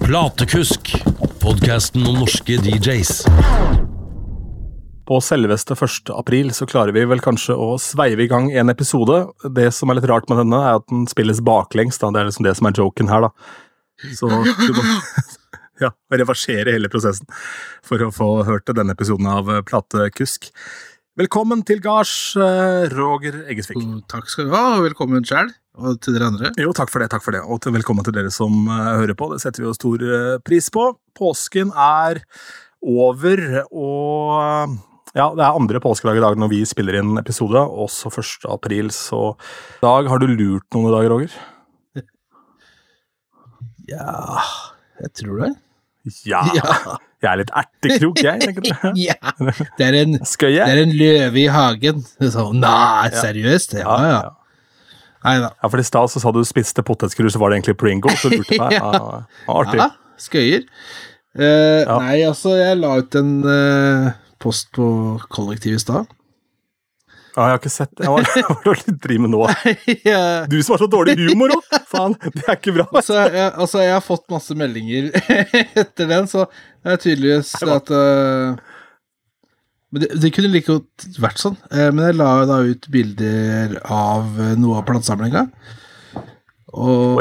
Platekusk, podcasten om norske DJs. På selveste 1. april så klarer vi vel kanskje å sveive i gang en episode. Det som er litt rart med denne er at den spilles baklengs, da. Det er liksom det som er joken her, da. Så du må reversere hele prosessen for å få hørt denne episoden av Platekusk. Velkommen til Gars, Roger Eggesvik. Takk skal du ha, og velkommen selv, og til dere andre. Jo, takk for det, og velkommen til dere som hører på. Det setter vi jo stor pris på. Påsken er over, og ja, det er andre påskedag i dag når vi spiller inn episode, også 1. april, så Dag, har du lurt noen i dag, Roger? Ja, jeg tror det. Ja. Jeg er litt ertekrok, jeg, tenker du? Ja, det er en løve i hagen. Så, nei, seriøst? Ja. Neida. Ja, for i sted så sa du spiste potetskrus, så var det egentlig Pringles, så lurte meg. Artig. Ja, skøyer. Nei, altså, jeg la ut en post på kollektiv i sted. Ja, jeg har ikke sett det. Jeg var litt driv med nå. Du som har så dårlig humor også. Faen, det er ikke bra. Jeg har fått masse meldinger etter den, så det er tydeligvis at men det kunne like godt vært sånn. Men jeg la da ut bilder av noe av platesamlingen. Og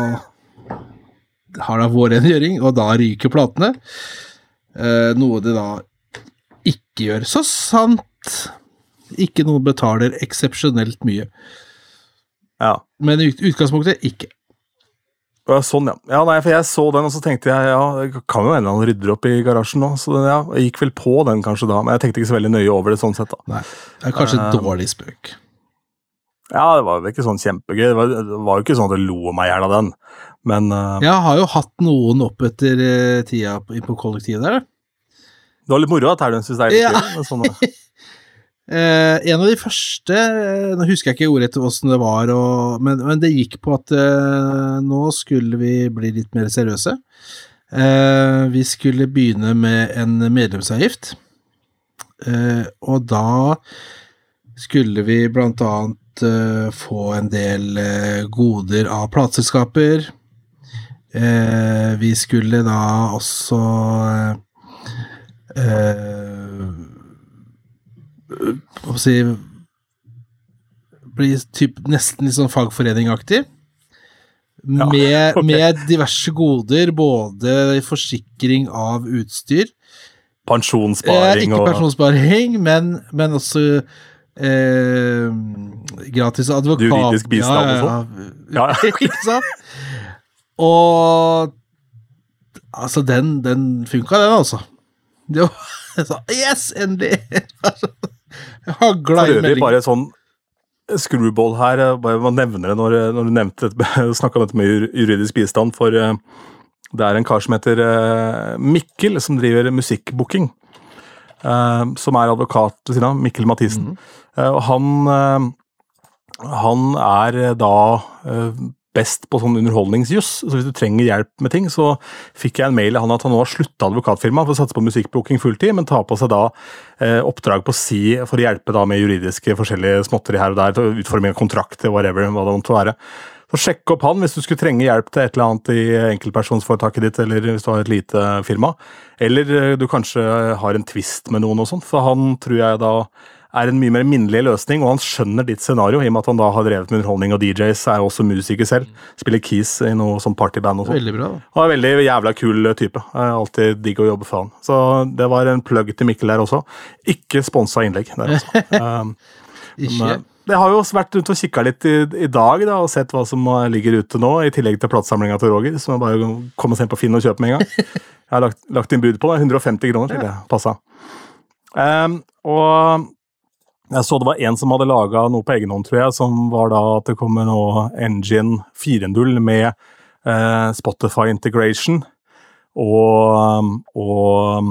har da vår rengjøring, og da ryker platene. Noe det da ikke gjør. Så sant ikke noen betaler eksepsjonelt mye. Ja. Men i utgangspunktet ikke. Sånn, ja. Ja, nei, for jeg så den, og så tenkte jeg, det kan jo hende han rydder opp i garasjen nå, så jeg gikk vel på den kanskje da, men jeg tenkte ikke så veldig nøye over det sånn sett da. Nei, det er kanskje en dårlig spøk. Ja, det var jo ikke sånn kjempegøy, det var jo ikke sånn at det lo meg gjerne av den, men jeg har jo hatt noen opp etter tida på kollektivet der. Det var litt moro at Terden synes det er litt gøy, sånn. En av de første, nå husker jeg ikke ordet til hvordan det var, men det gikk på at nå skulle vi bli litt mer seriøse. Vi skulle begynne med en medlemsavgift, og da skulle vi blant annet få en del goder av plateselskaper. Vi skulle da også bli nesten litt sånn fagforeningaktig med diverse goder, både forsikring av utstyr, pensjonssparing ikke pensjonssparing, men også gratis advokat, juridisk bistand og sånn. Ikke sant? Og altså den funket den altså. Det var yes, endelig. Jeg for øvrig bare sånn screwball her, bare man nevner det når du nevnte snakket om dette med juridisk bistand, for det er en kar som heter Mikkel, som driver musikkbooking, som er advokat ved siden av, Mikkel Mathisen. Og han er da best på sånn underholdningsjus, så hvis du trenger hjelp med ting, så fikk jeg en mail av han at han nå har sluttet advokatfirma for å satse på musikkbooking fulltid, men tar på seg da oppdrag på si for å hjelpe da med juridiske forskjellige småtter her og der, til utforming av kontrakter, whatever, hva det måtte være. Så sjekk opp han hvis du skulle trenge hjelp til et eller annet i enkeltpersonsforetaket ditt, eller hvis du har et lite firma, eller du kanskje har en twist med noen og sånt, for han tror jeg da er en mye mer minnelig løsning, og han skjønner ditt scenario, i og med at han da har drevet med underholdning og DJs, er jo også musiker selv, spiller keys i noe sånn partyband og sånt. Veldig bra da. Og er veldig jævla kul type. Jeg er alltid digg å jobbe for han. Så det var en plugg til Mikkel der også. Ikke sponset innlegg der altså. Ikke? Det har jo også vært rundt og kikket litt i dag da, og sett hva som ligger ute nå, i tillegg til platesamlingen til Roger, som jeg bare kommer seg inn på Finn og kjøpe med en gang. Jeg har lagt inn bud på det, 150 kroner, til det passet. Og jeg så det var en som hadde laget noe på egen hånd, tror jeg, som var da at det kommer nå Engine 4.0 med Spotify integration og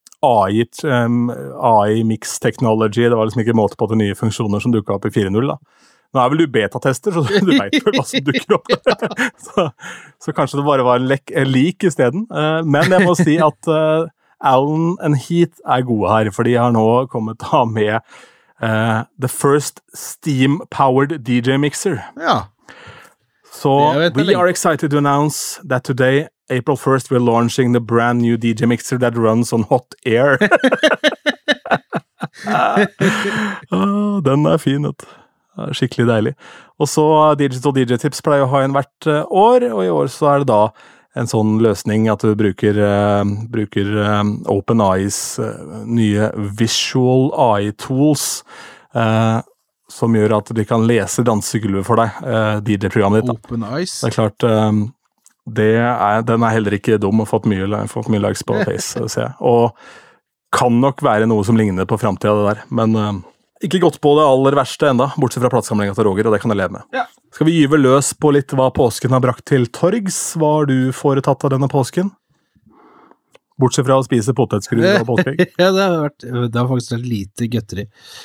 AI mix technology. Det var liksom ikke måte på til nye funksjoner som dukket opp i 4.0 da. Nå er vel du beta-tester, så du vet vel hva som dukker opp. så kanskje det bare var en lik i stedet. Men jeg må si at Allen and Heath er gode her, for de har nå kommet da med the first steam-powered DJ mixer. Ja. So we are excited to announce that today April 1st we're launching the brand new DJ mixer that runs on hot air. Den fin, vet du. Skikkelig deilig. Og så Digital DJ-tips pleier å ha en hvert år, og i år så det da en sånn løsning at du bruker OpenAIs nye Visual AI-tools, som gjør at de kan lese dansegulvet for deg, DJ-programmet ditt. OpenAIs? Det klart, den heller ikke dum, og fått mye likes på Face, ser jeg. Og kan nok være noe som ligner på fremtiden det der, men ikke gått på det aller verste enda, bortsett fra platesamlingen til Roger, og det kan jeg leve med. Ja. Skal vi gyve løs på litt hva påsken har brakt til torgs? Hva har du foretatt av denne påsken? Bortsett fra å spise potetskrydder og påskeegg. Ja, det har faktisk vært lite gøtteri.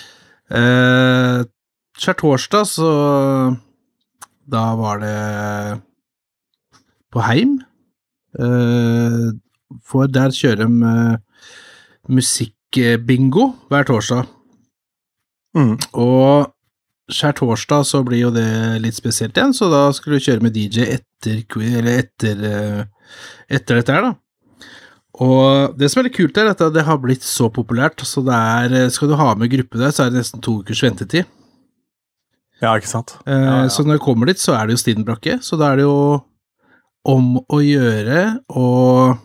Skjærtorsdag, så da var det på Heim. For der kjører de musikkbingo hver torsdag. Og skjærtorsdag så blir jo det litt spesielt igjen, så da skulle du kjøre med DJ etter dette her da. Og det som litt kult er at det har blitt så populært, så skal du ha med gruppe der, så det nesten 2 ukers ventetid. Ja, ikke sant? Så når jeg kommer dit, så det jo stinn brakke, så da det jo om å gjøre og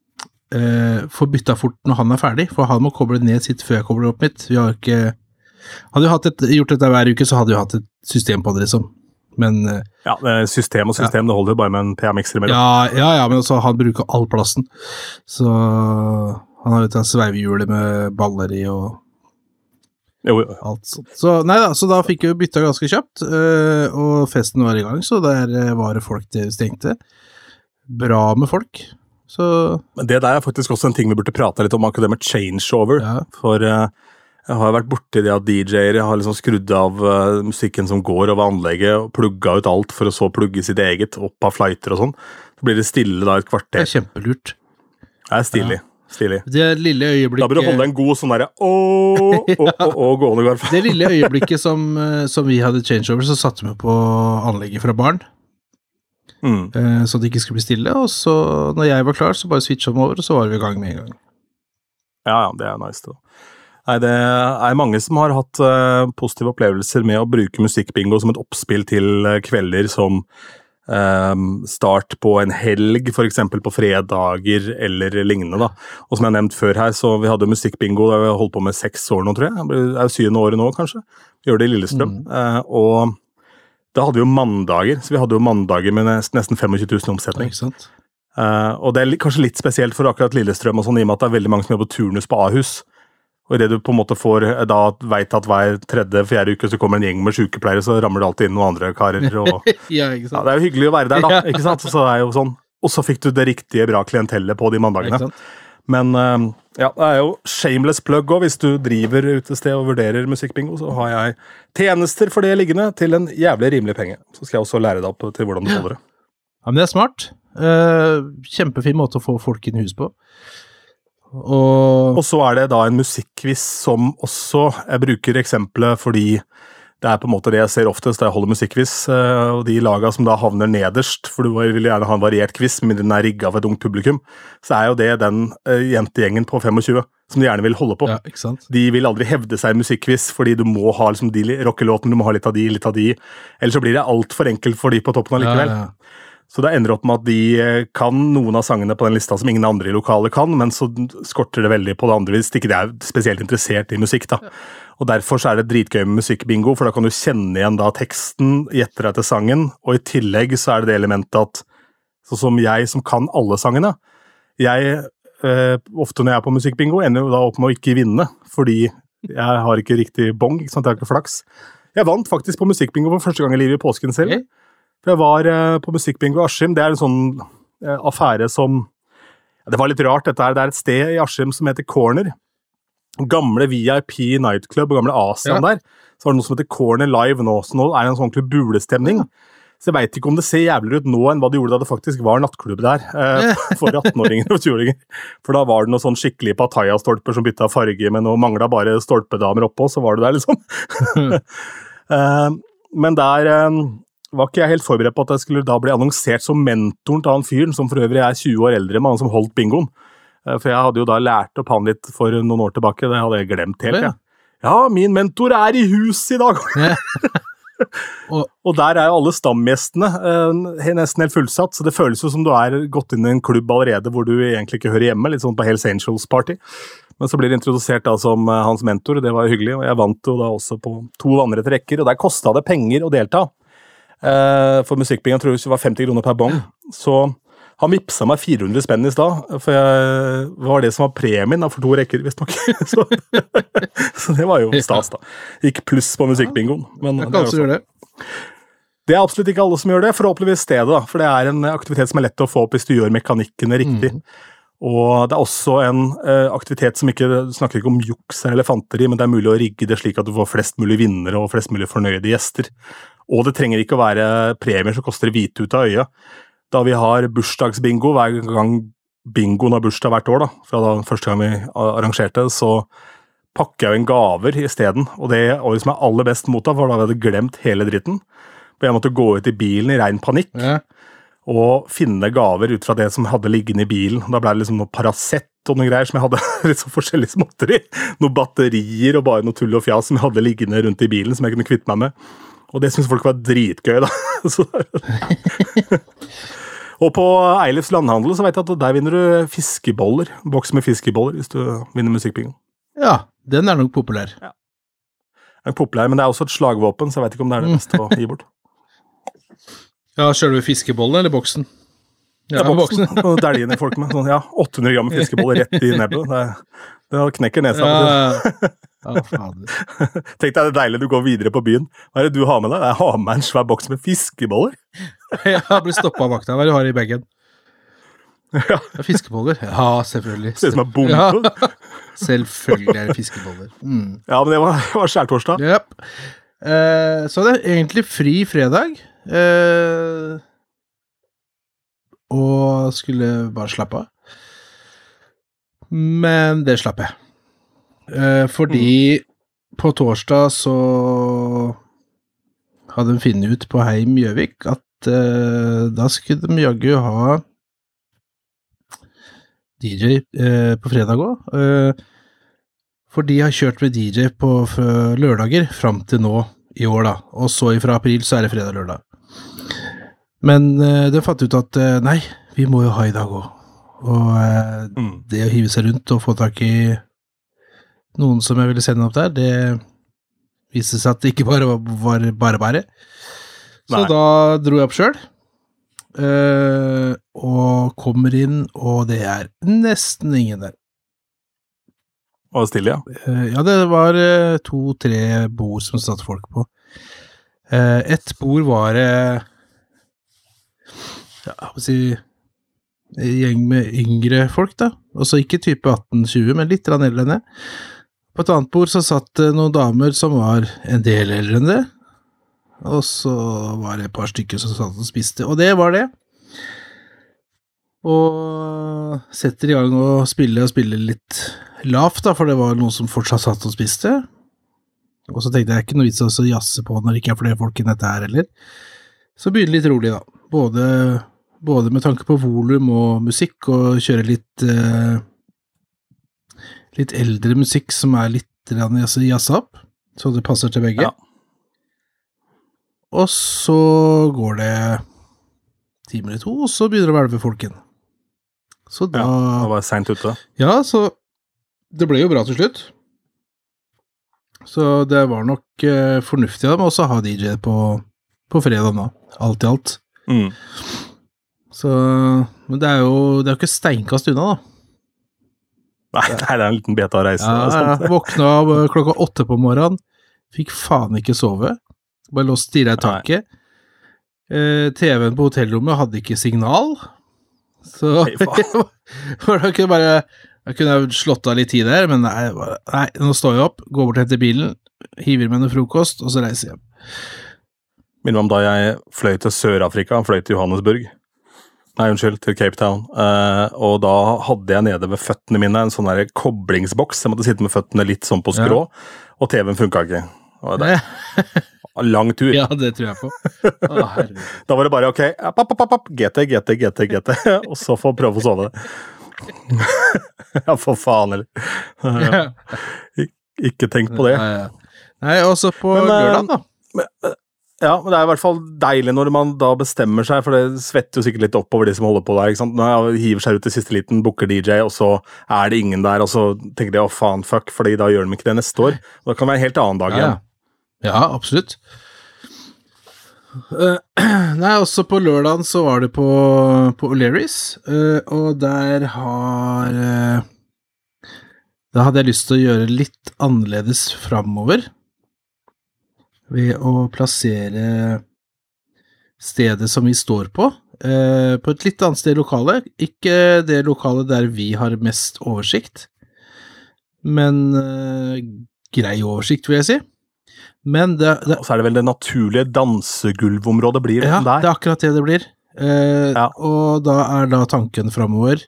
få bytta fort når han ferdig, for han må koble ned sitt før jeg kobler opp mitt. Vi har ikke hadde vi gjort dette hver uke, så hadde vi hatt et system på det, liksom. Men ja, system og system, det holder jo bare med en PA-mixer imellom. Ja, men altså, han bruker all plassen. Så han har jo tatt sveivehjulet med baller i og alt sånt. Så, så da fikk vi bytta ganske kjapt, og festen var i gang, så der var det folk det stengte. Bra med folk. Så men det der faktisk også en ting vi burde prate litt om, akkurat det med changeover, for jeg har vært borti det at DJ-er har liksom skrudd av musikken som går over anlegget og plugget ut alt for å så plugge sitt eget opp av flighter og sånn. Så blir det stille da et kvarter. Det kjempelurt. Det stilig. Det lille øyeblikket... Da bør du holde en god sånn der gående går. Det lille øyeblikket som vi hadde changeover, så satte vi på anlegget fra barn. Så det ikke skulle bli stille, og så når jeg var klar, så bare switchet vi over, og så var vi i gang med en gang. Ja, det nice da. Nei, det mange som har hatt positive opplevelser med å bruke musikkbingo som et oppspill til kvelder som start på en helg, for eksempel på fredager eller lignende da. Og som jeg har nevnt før her, så vi hadde musikkbingo, det har vi holdt på med 6 år nå, tror jeg. Det jo 7. året nå, kanskje. Vi gjør det i Lillestrøm. Og da hadde vi jo mandager, så vi hadde jo mandager med nesten 25 000 omsetning. Ikke sant? Og det kanskje litt spesielt for akkurat Lillestrøm og sånn, i og med at det veldig mange som er på turnus på Ahus. Og i det du på en måte får, da vet at hver 3.-4. uke så kommer en gjeng med sykepleiere, så rammer det alltid inn noen andre karer. Og, ja, ikke sant? Ja, det jo hyggelig å være der da, ikke sant? Så det jo sånn. Og så fikk du det riktige bra klientellet på de mandagene. Ikke sant? Men ja, det jo shameless plug også, hvis du driver ute sted og vurderer musikkbingo, så har jeg tjenester for det liggende til en jævlig rimelig penge. Så skal jeg også lære deg opp til hvordan du holder det. Ja, men det smart. Kjempefin måte å få folk inn i hus på. Og så det da en musikkquiz som også, jeg bruker eksemplet fordi det på en måte det jeg ser oftest da jeg holder musikkquiz, og de lagene som da havner nederst, for du vil gjerne ha en variert quiz, men den rigget av et ungt publikum, så jo det den jentegjengen på 25 som de gjerne vil holde på. Ja, ikke sant? De vil aldri hevde seg i musikkquiz, fordi du må ha liksom, de rockelåtene, du må ha litt av de, ellers så blir det alt for enkelt for de på toppen allikevel. Ja. Så det ender opp med at de kan noen av sangene på den lista som ingen andre i lokalet kan, men så skorter det veldig på det andre hvis ikke de spesielt interessert i musikk da. Og derfor så det dritgøy med musikkbingo, for da kan du kjenne igjen da teksten, gjette deg til sangen, og i tillegg så det elementet at, sånn som jeg som kan alle sangene, jeg, ofte når jeg på musikkbingo, ender jo da opp med å ikke vinne, fordi jeg har ikke riktig bong, ikke sant, jeg har ikke flaks. Jeg vant faktisk på musikkbingo for første gang i livet i påsken selv. Okay. For jeg var på musikkbingo i Askim, det en sånn affære som, det var litt rart, dette det et sted i Askim som heter Corner, gamle VIP nightclub og gamle Asian der, så var det noe som heter Corner Live nå, så nå det en sånn klubb bulestemning, så jeg vet ikke om det ser jævligere ut nå enn hva det gjorde da det faktisk var nattklubb der, for 18-åringer og 20-åringer, for da var det noen sånn skikkelig Pattaya-stolper som bytta farge, men nå manglet bare stolpedamer oppå, så var det der liksom. Men der var ikke jeg helt forberedt på at jeg skulle da bli annonsert som mentoren til han fyren, som for øvrig 20 år eldre med han som holdt bingoen. For jeg hadde jo da lært opp han litt for noen år tilbake, det hadde jeg glemt helt, ja. Ja, min mentor I huset I dag! og der jo alle stamgjestene nesten helt fullsatt, så det føles jo som du gått inn I en klubb allerede hvor du egentlig ikke hører hjemme, litt sånn på Hells Angels Party. Men så blir det introdusert da som hans mentor, det var hyggelig, og jeg vant jo da også på 2 andre rekker, og der kostet det penger å delta. For musikkbingen tror jeg det var 50 kroner per bong, så han vippsa meg 400 spenn I sted, for jeg var det som var premien for 2 rekker, visst nok. Så det var jo stas da. Gikk pluss på musikkbingoen. Men det absolutt ikke alle som gjør det, forhåpentligvis stedet da, for det en aktivitet som lett å få opp hvis du gjør mekanikkene riktig. Og det også en aktivitet som ikke snakker ikke om juks eller elefanteri, men det mulig å rigge det slik at du får flest mulig vinnere og flest mulig fornøyde gjester. Og det trenger ikke å være premier som koster hvite ut av øyet. Da vi har bursdagsbingo, hver gang bingoen har bursdag hvert år, da, fra da første gang vi arrangerte, så pakker jeg en gaver I stedet, og det året som aller best mottatt, var da vi hadde glemt hele dritten. For jeg måtte gå ut I bilen I ren panikk, og finne gaver ut fra det som hadde liggende I bilen. Da ble det liksom noe Paracet og noen greier som jeg hadde litt så forskjellige småtter I. Noen batterier og bare noe tull og fjas som jeg hadde liggende rundt I bilen, som jeg kunne kvitte meg med. Og det synes folk var dritgøy da. Og på Eilifs landhandel så vet jeg at der vinner du fiskeboller, boks med fiskeboller hvis du vinner musikkbingo. Ja, den nok populær. Ja. Den populær, men det også et slagvåpen, så jeg vet ikke om det det beste å gi bort. Ja, kjører du fiskebollen eller boksen? Ja, boksen. Og delgene folk med sånn, 800 gram fiskeboller rett I nebbet. Det knekker nesa. Ja, fader. Tenk deg det deilig, du går videre på byen. Hva det du har med deg? Jeg har med en svær boks med fiskeboller. Jeg blir stoppet av vakta. Hva du har I bagen? Ja. Fiskeboller? Ja, selvfølgelig. Det som bombe. Ja. Selvfølgelig det fiskeboller. Ja, men det var skjærtorsdag. Yep. Så det egentlig fri fredag. Og skulle bare slappe av. Men det slapp jeg. Fordi på torsdag så hadde de finnet ut på Heim Gjøvik at da skulle de jaggu ha DJ på fredag også. For de har kjørt med DJ på lørdager frem til nå I år da. Og så fra april så det fredag og lørdag. Men de fant ut at nei, vi må jo ha I dag også. Og det å hive seg rundt og få tak I noen som jeg ville sende opp der, det viste seg at det ikke bare var bare. Så da dro jeg opp selv, og kommer inn, og det nesten ingen der. Og stille, ja? Ja, det var 2-3 bord som satt folk på. Et bord var ja, hva si gjeng med yngre folk da, og så ikke type 18-20, men litt eldre enn det. På et annet bord så satt noen damer som var en del eldre enn det, og så var det et par stykker som satt og spiste, og det var det. Og setter I gang og spille litt lavt da, for det var noen som fortsatt satt og spiste. Og så tenkte jeg ikke noe vits å jasse på når det ikke flere folk I dette her heller. Så begynner litt rolig da, både med tanke på volum og musikk, og kjøre litt eldre musikk som litt jazza opp, så det passer til begge. Ja. Og så går det 10 eller 2, og så begynner det å hvelve folken. Så da... Ja, det var sent ute. Ja, så det ble jo bra til slutt. Så det var nok fornuftig av dem også å ha DJ på fredag da, alt I alt. Så, men det jo ikke steinkast unna da. Nei, det en liten beta-reise. Ja, jeg våkna av klokka 8 på morgenen, fikk faen ikke sove, bare lå og stirret I taket. TV-en på hotellrommet hadde ikke signal, så jeg kunne slått av litt tid der, men nei, nå står jeg opp, går bort til bilen, hiver med noe frokost, og så reiser jeg hjem. Minner om da jeg fløy til Sør-Afrika, fløy til Johannesburg. Nei, unnskyld, til Cape Town. Og da hadde jeg nede ved føttene mine en sånn der koblingsboks. Jeg måtte sitte med føttene litt sånn på skrå, og TV-en funket ikke. Og lang tur. Ja, det tror jeg på. Å, herregud. Da var det bare, ok, GT, og så få prøve å sove. Ja, for faen, eller. Ikke tenk på det. Nei, også på lørdag da. Ja, men det er i hvert fall deilig når man da bestemmer seg, for det svetter jo sikkert litt opp over de som holder på der, ikke sant? Når jeg hiver seg ut i siste liten, booker DJ, og så er det ingen der, og så tenker de, faen, fuck, fordi da gjør de ikke det neste år. Og det kan være en helt annen dag igjen. Ja, absolutt. Nei, også på lørdagen så var det på O'Learys, og der da hadde jeg lyst til å gjøre litt annerledes fremover, ved å plassere stedet som vi står på et litt annet sted i lokalet. Ikke det lokalet der vi har mest oversikt, men grei oversikt, vil jeg si. Men og så er det vel det naturlige dansegulvområdet blir der. Ja, det er akkurat det blir. Og da er da tanken fremover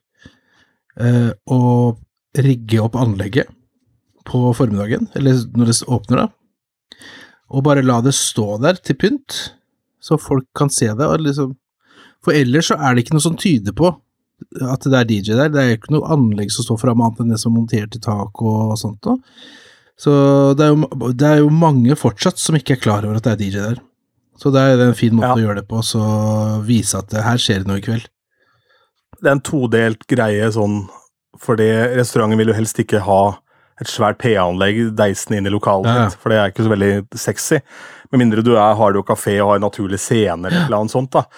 å rigge opp anlegget på formiddagen, eller når det åpner da, og bare la det stå der til pynt, så folk kan se det, og liksom, for ellers så er det ikke noe som tyder på at det er DJ der, det er ikke noe anlegg som står frem annet enn det som er montert i tak og sånt nå. Så det er jo mange fortsatt som ikke er klar over at det er DJ der. Så det er en fin måte å gjøre det på, så vise at her skjer det noe i kveld. Det er en todelt greie sånn, fordi restauranten vil jo helst ikke ha et svært PA-anlegg deisen inn i lokalet sitt, for det er ikke så veldig sexy. Med mindre du har kafé og har en naturlig scene eller noe sånt da.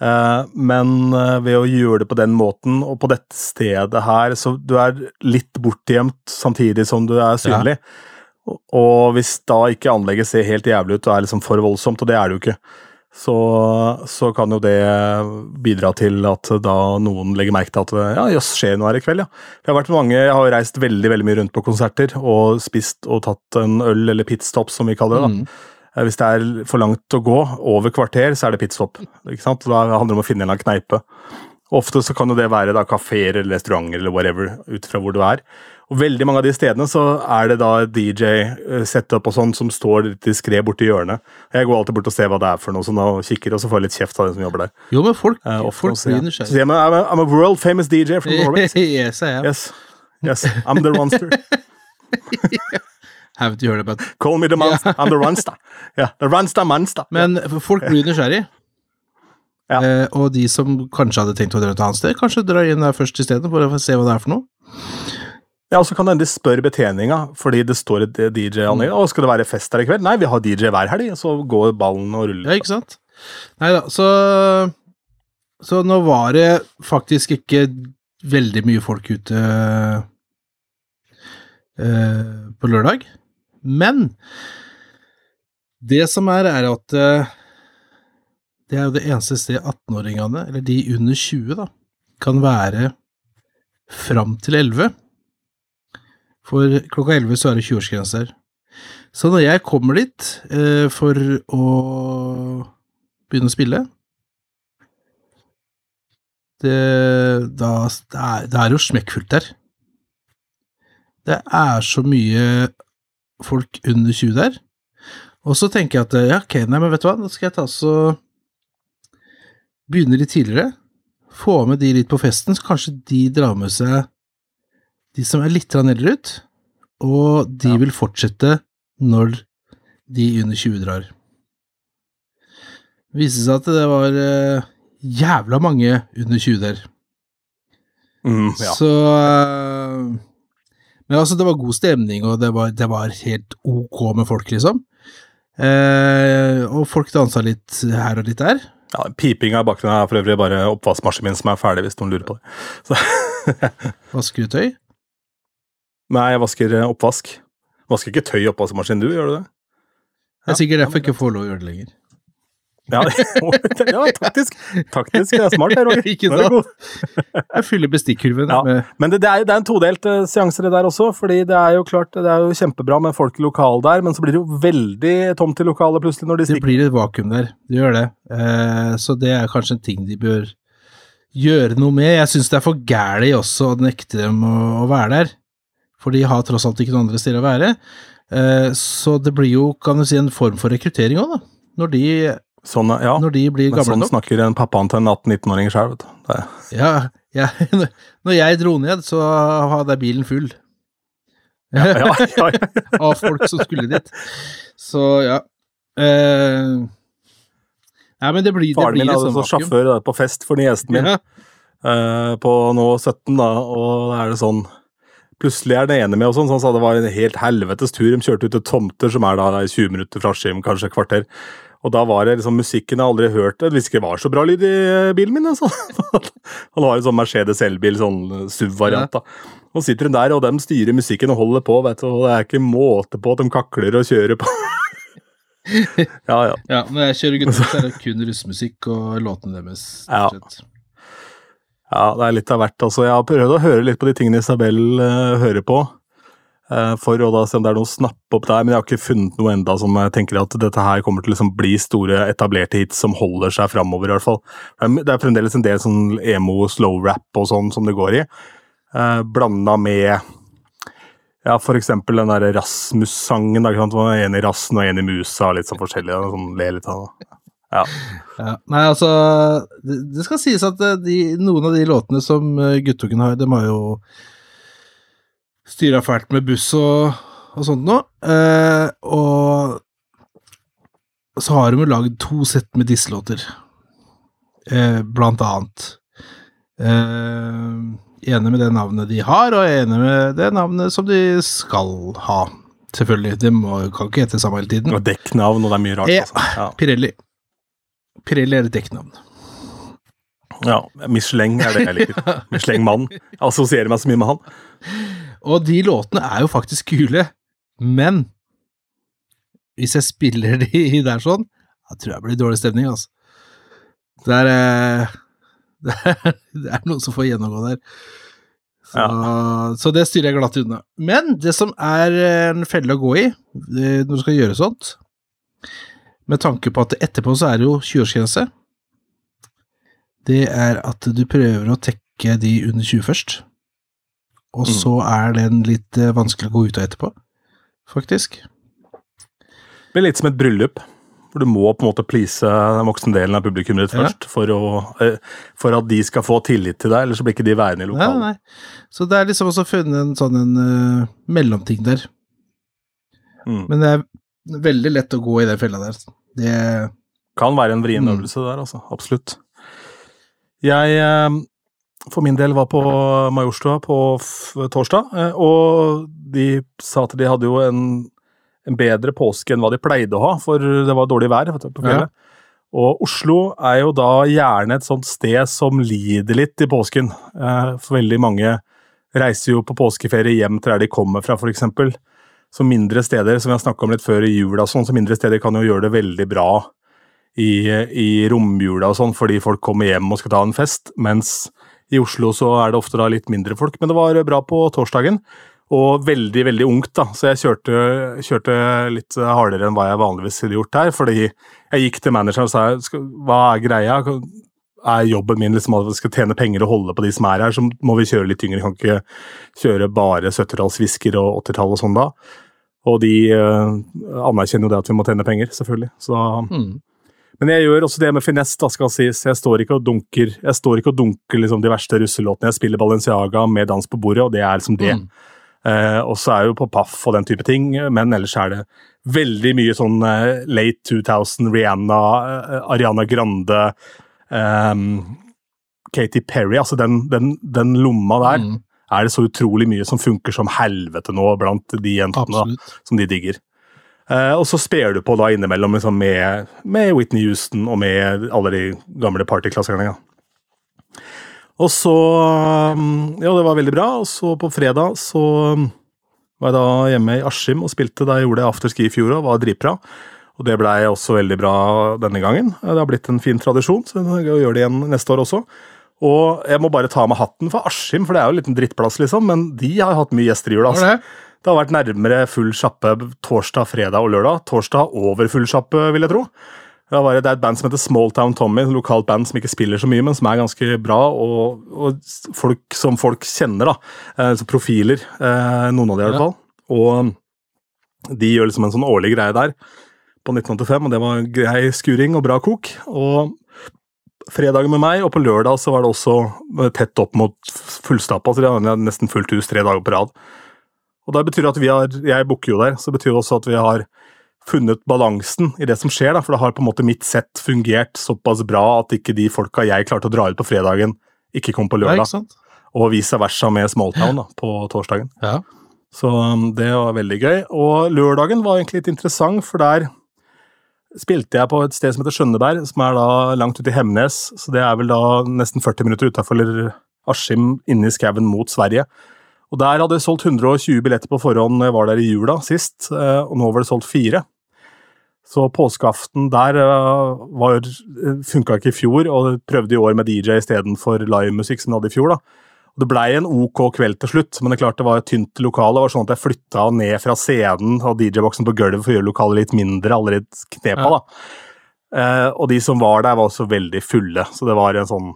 Men ved å gjøre det på den måten, og på dette stedet her, så du er litt bortgjemt samtidig som du er synlig. Og hvis da ikke anlegget ser helt jævlig ut og er liksom for voldsomt, og det er det jo ikke, så kan jo det bidra til at da noen legger merke til at jøss, skjer noe her i kveld, ja. Jeg har reist veldig, veldig mye rundt på konserter, og spist og tatt en øl eller pitstop, som vi kaller det da. Hvis det er for langt å gå over kvarter, så er det pitstop, ikke sant? Da handler det om å finne en eller annen kneipe. Ofte så kan jo det være da kaféer eller restauranter eller whatever, ut fra hvor du er. Og veldig mange av de stedene så er det da DJ-setup og sånn som står diskret borte i hjørnet. Jeg går alltid bort og ser hva det er for noe, sånn, og kikker, og så får jeg litt kjeft av den som jobber der. Jo, men folk blir nysgjerrig. Så sier jeg, I'm a world famous DJ from Norway. Yes, I am. Yes, I'm the monster. Haven't you heard about it? Call me the monster, I'm the monster. Yeah, the monster. Men folk blir nysgjerrig. Og de som kanskje hadde tenkt å dra til hans sted, kanskje drar inn der først i stedet for å se hva det er for noe. Ja, og så kan de spørre betjeninga, fordi det står et DJ-anlegg. Skal det være fest her i kveld? Nei, vi har DJ hver helg, så går ballen og ruller. Ja, ikke sant? Neida, så nå var det faktisk ikke veldig mye folk ute på lørdag, men det som er at det er jo det eneste sted 18-åringene, eller de under 20 da, kan være fram til 11. For klokka 11 så er det 20-årsgrense her. Så når jeg kommer dit for å begynne å spille, da er jo smekkfullt der. Det er så mye folk under 20 der. Og så tenker jeg at, ok, nei, men vet du hva, nå skal jeg ta så begynne litt tidligere, få med de litt på festen, så kanskje de drar med seg de som er litt eldre ut, og de vil fortsette når de under 20 drar. Det viste seg at det var jævla mange under 20 der. Så men altså det var god stemning, og det var helt ok med folk liksom. Og folk danset litt her og litt der. Ja, piping av bakgrunnen er for øvrig bare oppvaskmaskinen som er ferdig, hvis noen lurer på det. Så. Vasker du tøy? Nei, jeg vasker oppvask. Vasker ikke tøy i oppvaskmaskinen, du, gjør du det? Det er sikkert derfor jeg ikke får lov å gjøre det lenger. Ja, taktisk. Det er smart, det, Roger. Ikke sant? Jeg fyller bestikkurven. Ja, men det er en todelt seanser det der også, fordi det er jo klart, det er jo kjempebra med folk i lokal der, men så blir det jo veldig tomt i lokalet plutselig når de stikker. Det blir et vakuum der, det gjør det. Så det er kanskje en ting de bør gjøre noe med. Jeg synes det er for gærlig også å nekte dem å være der. For de har tross alt ikke noen andre steder å være. Så det blir jo, kan du si, en form for rekruttering også da, når de blir gamle sånn nok. snakker en pappaen til en 18-19-åring selv, vet du. Ja, når jeg dro ned, så hadde jeg bilen full. Ja. Av folk som skulle dit. Så ja. Ja, men det blir Faren min et hadde sånn så sjåfør der på fest for niesten min, på nå 17 da, og da det sånn, plutselig det ene med og sånn, så det var en helt helvetes tur, de kjørte ut til tomter som da 20 minutter fra Askim, kanskje et kvarter. Og da var det liksom, musikken jeg aldri hørt, det visste ikke var så bra lyd i bilen min, altså. Han var en sånn Mercedes elbil, sånn SUV-variant da. Og sitter hun der, og de styrer musikken og holder på, vet du, og det ikke måte på at de kakler og kjører på. Ja, når jeg kjører gutter, så det kun russmusikk og låtene deres. Ja, det litt av hvert, altså. Jeg har prøvd å høre litt på de tingene Isabel hører på, for å da se om det noe snapp opp der, men jeg har ikke funnet noe enda som jeg tenker at dette her kommer til å liksom bli store etablerte hits som holder seg fremover i hvert fall. Det fremdeles en del sånn emo, slow rap og sånn som det går i, blandet med for eksempel den der Rasmus-sangen, da, det var en i rassen og en i musa, litt sånn forskjellig, sånn le litt av det. Ja. Nei, altså, det skal sies at noen av de låtene som Guttungen har, de har jo styret fælt med buss og sånt nå, og så har de jo laget 2 sett med disselåter, blant annet. Ene med det navnet de har, og ene med det navnet som de skal ha. Selvfølgelig, de kan ikke hete samme hele tiden. Og dekknavn, og det mye rart. Altså. Ja. Pirelli et dekknavn. Ja, Michelin det jeg liker. Michelin-mann. Jeg assosierer meg så mye med han. Og de låtene jo faktisk kule, men hvis jeg spiller de der sånn, da tror jeg blir dårlig stemning, altså. Det noen som får gjennomgå der. Så det styrer jeg glatt unna. Men det som en felle å gå i, når du skal gjøre sånt, med tanke på at etterpå så det jo 20-årsgrense, det at du prøver å tekke de under 20 først, og så den litt vanskelig å gå ut av etterpå, faktisk. Det litt som et bryllup, hvor du må på en måte please den voksne delen av publikummet først, for at de skal få tillit til deg, ellers så blir ikke de værende i lokalen. Nei. Så det liksom også funnet en sånn mellomting der. Men det veldig lett å gå i den fella der. Det kan være en vrien øvelse der, altså. Absolutt. Jeg for min del var på Majorstua på torsdag, og de sa at de hadde jo en bedre påske enn hva de pleide å ha, for det var dårlig vær på kveldet. Og Oslo jo da gjerne et sånt sted som lider litt i påsken. For veldig mange reiser jo på påskeferie hjem til der de kommer fra, for eksempel. Så mindre steder, som vi har snakket om litt før i jula, så mindre steder kan jo gjøre det veldig bra i romjula og sånn, fordi folk kommer hjem og skal ta en fest, mens i Oslo så det ofte da litt mindre folk, men det var bra på torsdagen, og veldig, veldig ungt da, så jeg kjørte litt hardere enn hva jeg vanligvis ville gjort her, fordi jeg gikk til manageren og sa, hva greia? Jobben min liksom at vi skal tjene penger og holde på de som her, så må vi kjøre litt yngre, kan ikke kjøre bare 70-tallsvisker og 80-tall og sånn da, og de anerkjenner jo det at vi må tjene penger, selvfølgelig, så... Men jeg gjør også det med finesse, da skal sies. Jeg står ikke og dunker liksom de verste russelåtene. Jeg spiller Balenciaga med dans på bordet, og det liksom det. Og så jeg jo på Paff og den type ting, men ellers det veldig mye sånn late 2000, Rihanna, Ariana Grande, Katy Perry, altså den lomma der, det så utrolig mye som funker som helvete nå blant de jentene da, som de digger. Og så sper du på da innimellom liksom med Whitney Houston og med alle de gamle partyklassikerne. Ja. Og så, det var veldig bra, og så på fredag så var jeg da hjemme i Askim og spilte da jeg gjorde afterski i fjor og var dritbra. Og det ble også veldig bra denne gangen. Det har blitt en fin tradisjon, så jeg gjør det igjen neste år også. Og jeg må bare ta med hatten for Askim, for det jo en liten drittplass liksom, men de har hatt mye gjester i jula. Altså. Det har vært nærmere full sjappe torsdag, fredag og lørdag. Torsdag over full sjappe, vil jeg tro. Det et band som heter Small Town Tommy, et lokalt band som ikke spiller så mye, men som ganske bra, og folk som folk kjenner da, så profiler, noen av de i hvert fall. Og De gjør liksom en sånn årlig greie der på 1985, og det var grei skuring og bra kok. Og fredagen med meg, og på lørdag så var det også tett opp mot fullstappa, så det var nesten fullt hus 3 dager på rad. Og det betyr at jeg booker jo der, så det betyr også at vi har funnet balansen i det som skjer, da, for det har på en måte mitt sett fungert såpass bra at ikke de folka jeg klarte å dra ut på fredagen, ikke kom på lørdag. Og vice versa med Smalltown da, på torsdagen. Ja. Så det var veldig gøy. Og lørdagen var egentlig litt interessant, for der spilte jeg på et sted som heter Skjønneberg, som da langt ute i Hemnes, så det vel da nesten 40 minutter utenfor Askim inne i skauen mot Sverige. Og der hadde jeg solgt 120 billetter på forhånd når jeg var der i jula sist, og nå var det solgt 4. Så påskeaften der funket ikke i fjor, og prøvde i år med DJ i stedet for livemusikk som jeg hadde i fjor da. Og det ble en OK kveld til slutt, men det er klart det var et tynt lokale. Det var sånn at jeg flyttet ned fra scenen og DJ-boksen på gulvet for å gjøre lokalet litt mindre, allerede knepa da. Og de som var der var også veldig fulle, så det var en sånn...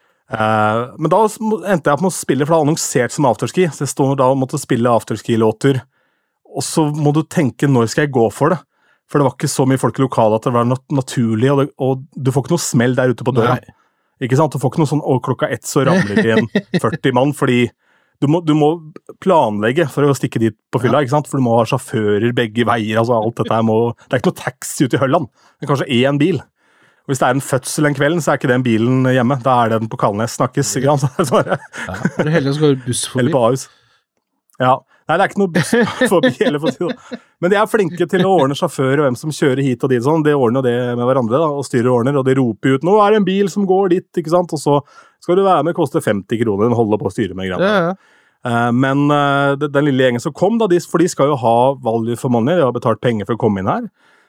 men da endte jeg på å spille, for det var annonsert som afterski, så jeg stod da og måtte spille afterski-låter, og så må du tenke når skal jeg gå for det? For det var ikke så mye folk i lokalet at det var naturlig, og du får ikke noe smell der ute på døra. Nei. Ikke sant? Du får ikke noe sånn, klokka 1 så ramler det igjen 40 mann, fordi du må planlegge for å stikke dit på fylla, ikke sant? For du må ha sjåfører begge veier, altså alt dette det ikke noe taxi ute i Hølland, det kanskje 1 bil. Og hvis det en fødsel en kvelden, så ikke den bilen hjemme, da den på Kalnes snakkes, ikke sant? Ja, det heller så går buss forbi. Eller på Ahus. Ja, nei, det ikke noe buss forbi hele for tiden. Men de flinke til å ordne sjåfører og hvem som kjører hit og dit sånn, de ordner det med hverandre da, og styrer og ordner, og de roper ut, nå det en bil som går dit, ikke sant? Og så skal du være med, koster 50 kroner, den holder på å styre med grann. Ja. Men den lille gjengen som kom da, for de skal jo ha value for money, de har betalt penger for å komme inn her.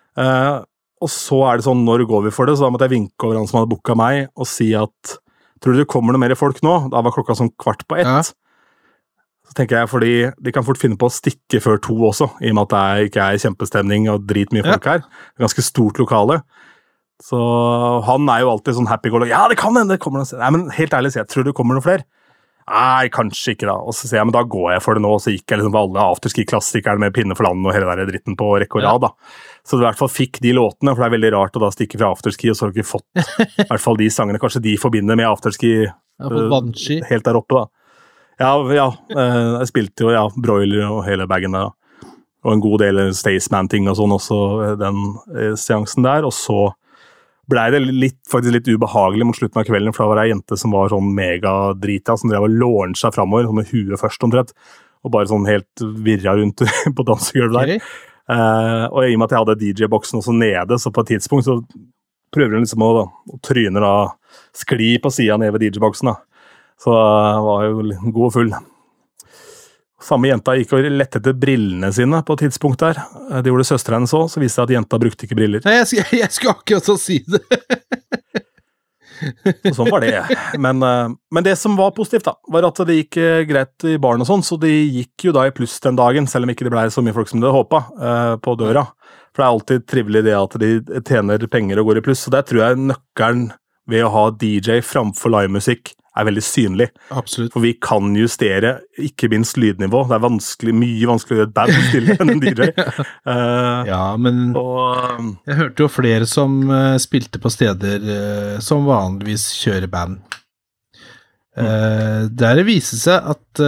Og så det sånn, når går vi for det? Så da måtte jeg vinke over han som hadde booket meg, og si at, tror du det kommer noe mer folk nå? Da var klokka sånn 1:15. Ja. Så tenker jeg, fordi de kan fort finne på å stikke før 2 også, i og med at det ikke kjempestemning og dritmye folk her. Det ganske stort lokale. Så han jo alltid sånn happy-go-lucky. Ja, det kan hende, det kommer noe. Nei, men helt ærlig, jeg tror det kommer noe flere. Nei, kanskje ikke da. Og så sier jeg, men da går jeg for det nå, og så gikk jeg liksom på alle afterski-klassikerne med Pinne for land og hele der dritten på rekke og rad da. Så du i hvert fall fikk de låtene, for det veldig rart å da stikke fra afterski, og så har du ikke fått i hvert fall de sangene, kanskje de forbinder med afterski helt der oppe da. Ja, jeg spilte jo, Broiler og hele baggen der da. Og en god del Staysman-ting og sånn også, den seansen der, og så ble det faktisk litt ubehagelig mot slutten av kvelden, for da var det en jente som var sånn megadrita, som drev og lånte seg fremover, sånn med huet først omtrent, og bare sånn helt virra rundt på dansegulvet der. Okay. Og i og med at jeg hadde DJ-boksen også nede, så på et tidspunkt så prøver hun liksom å tryne da, skli på siden ned ved DJ-boksen da. Så det var jo god og full. Samme jenta gikk og lette etter brillene sine på et tidspunkt der. Det gjorde søsteren så viste det at jenta brukte ikke briller. Nei, jeg skulle akkurat så si det. Og sånn var det. Men det som var positivt da, var at det gikk greit i baren og sånn, så de gikk jo da i pluss den dagen, selv om ikke det ble så mye folk som de håpet på døra. For det alltid trivelig det at de tjener penger og går i pluss, så det tror jeg nøkkelen ved å ha DJ framfor livemusikk veldig synlig. Absolutt. For vi kan justere, ikke minst lydnivå. Det vanskelig, mye vanskelig å gjøre et band stille enn en DJ. Ja, men jeg hørte jo flere som spilte på steder som vanligvis kjører band. Der det viser seg at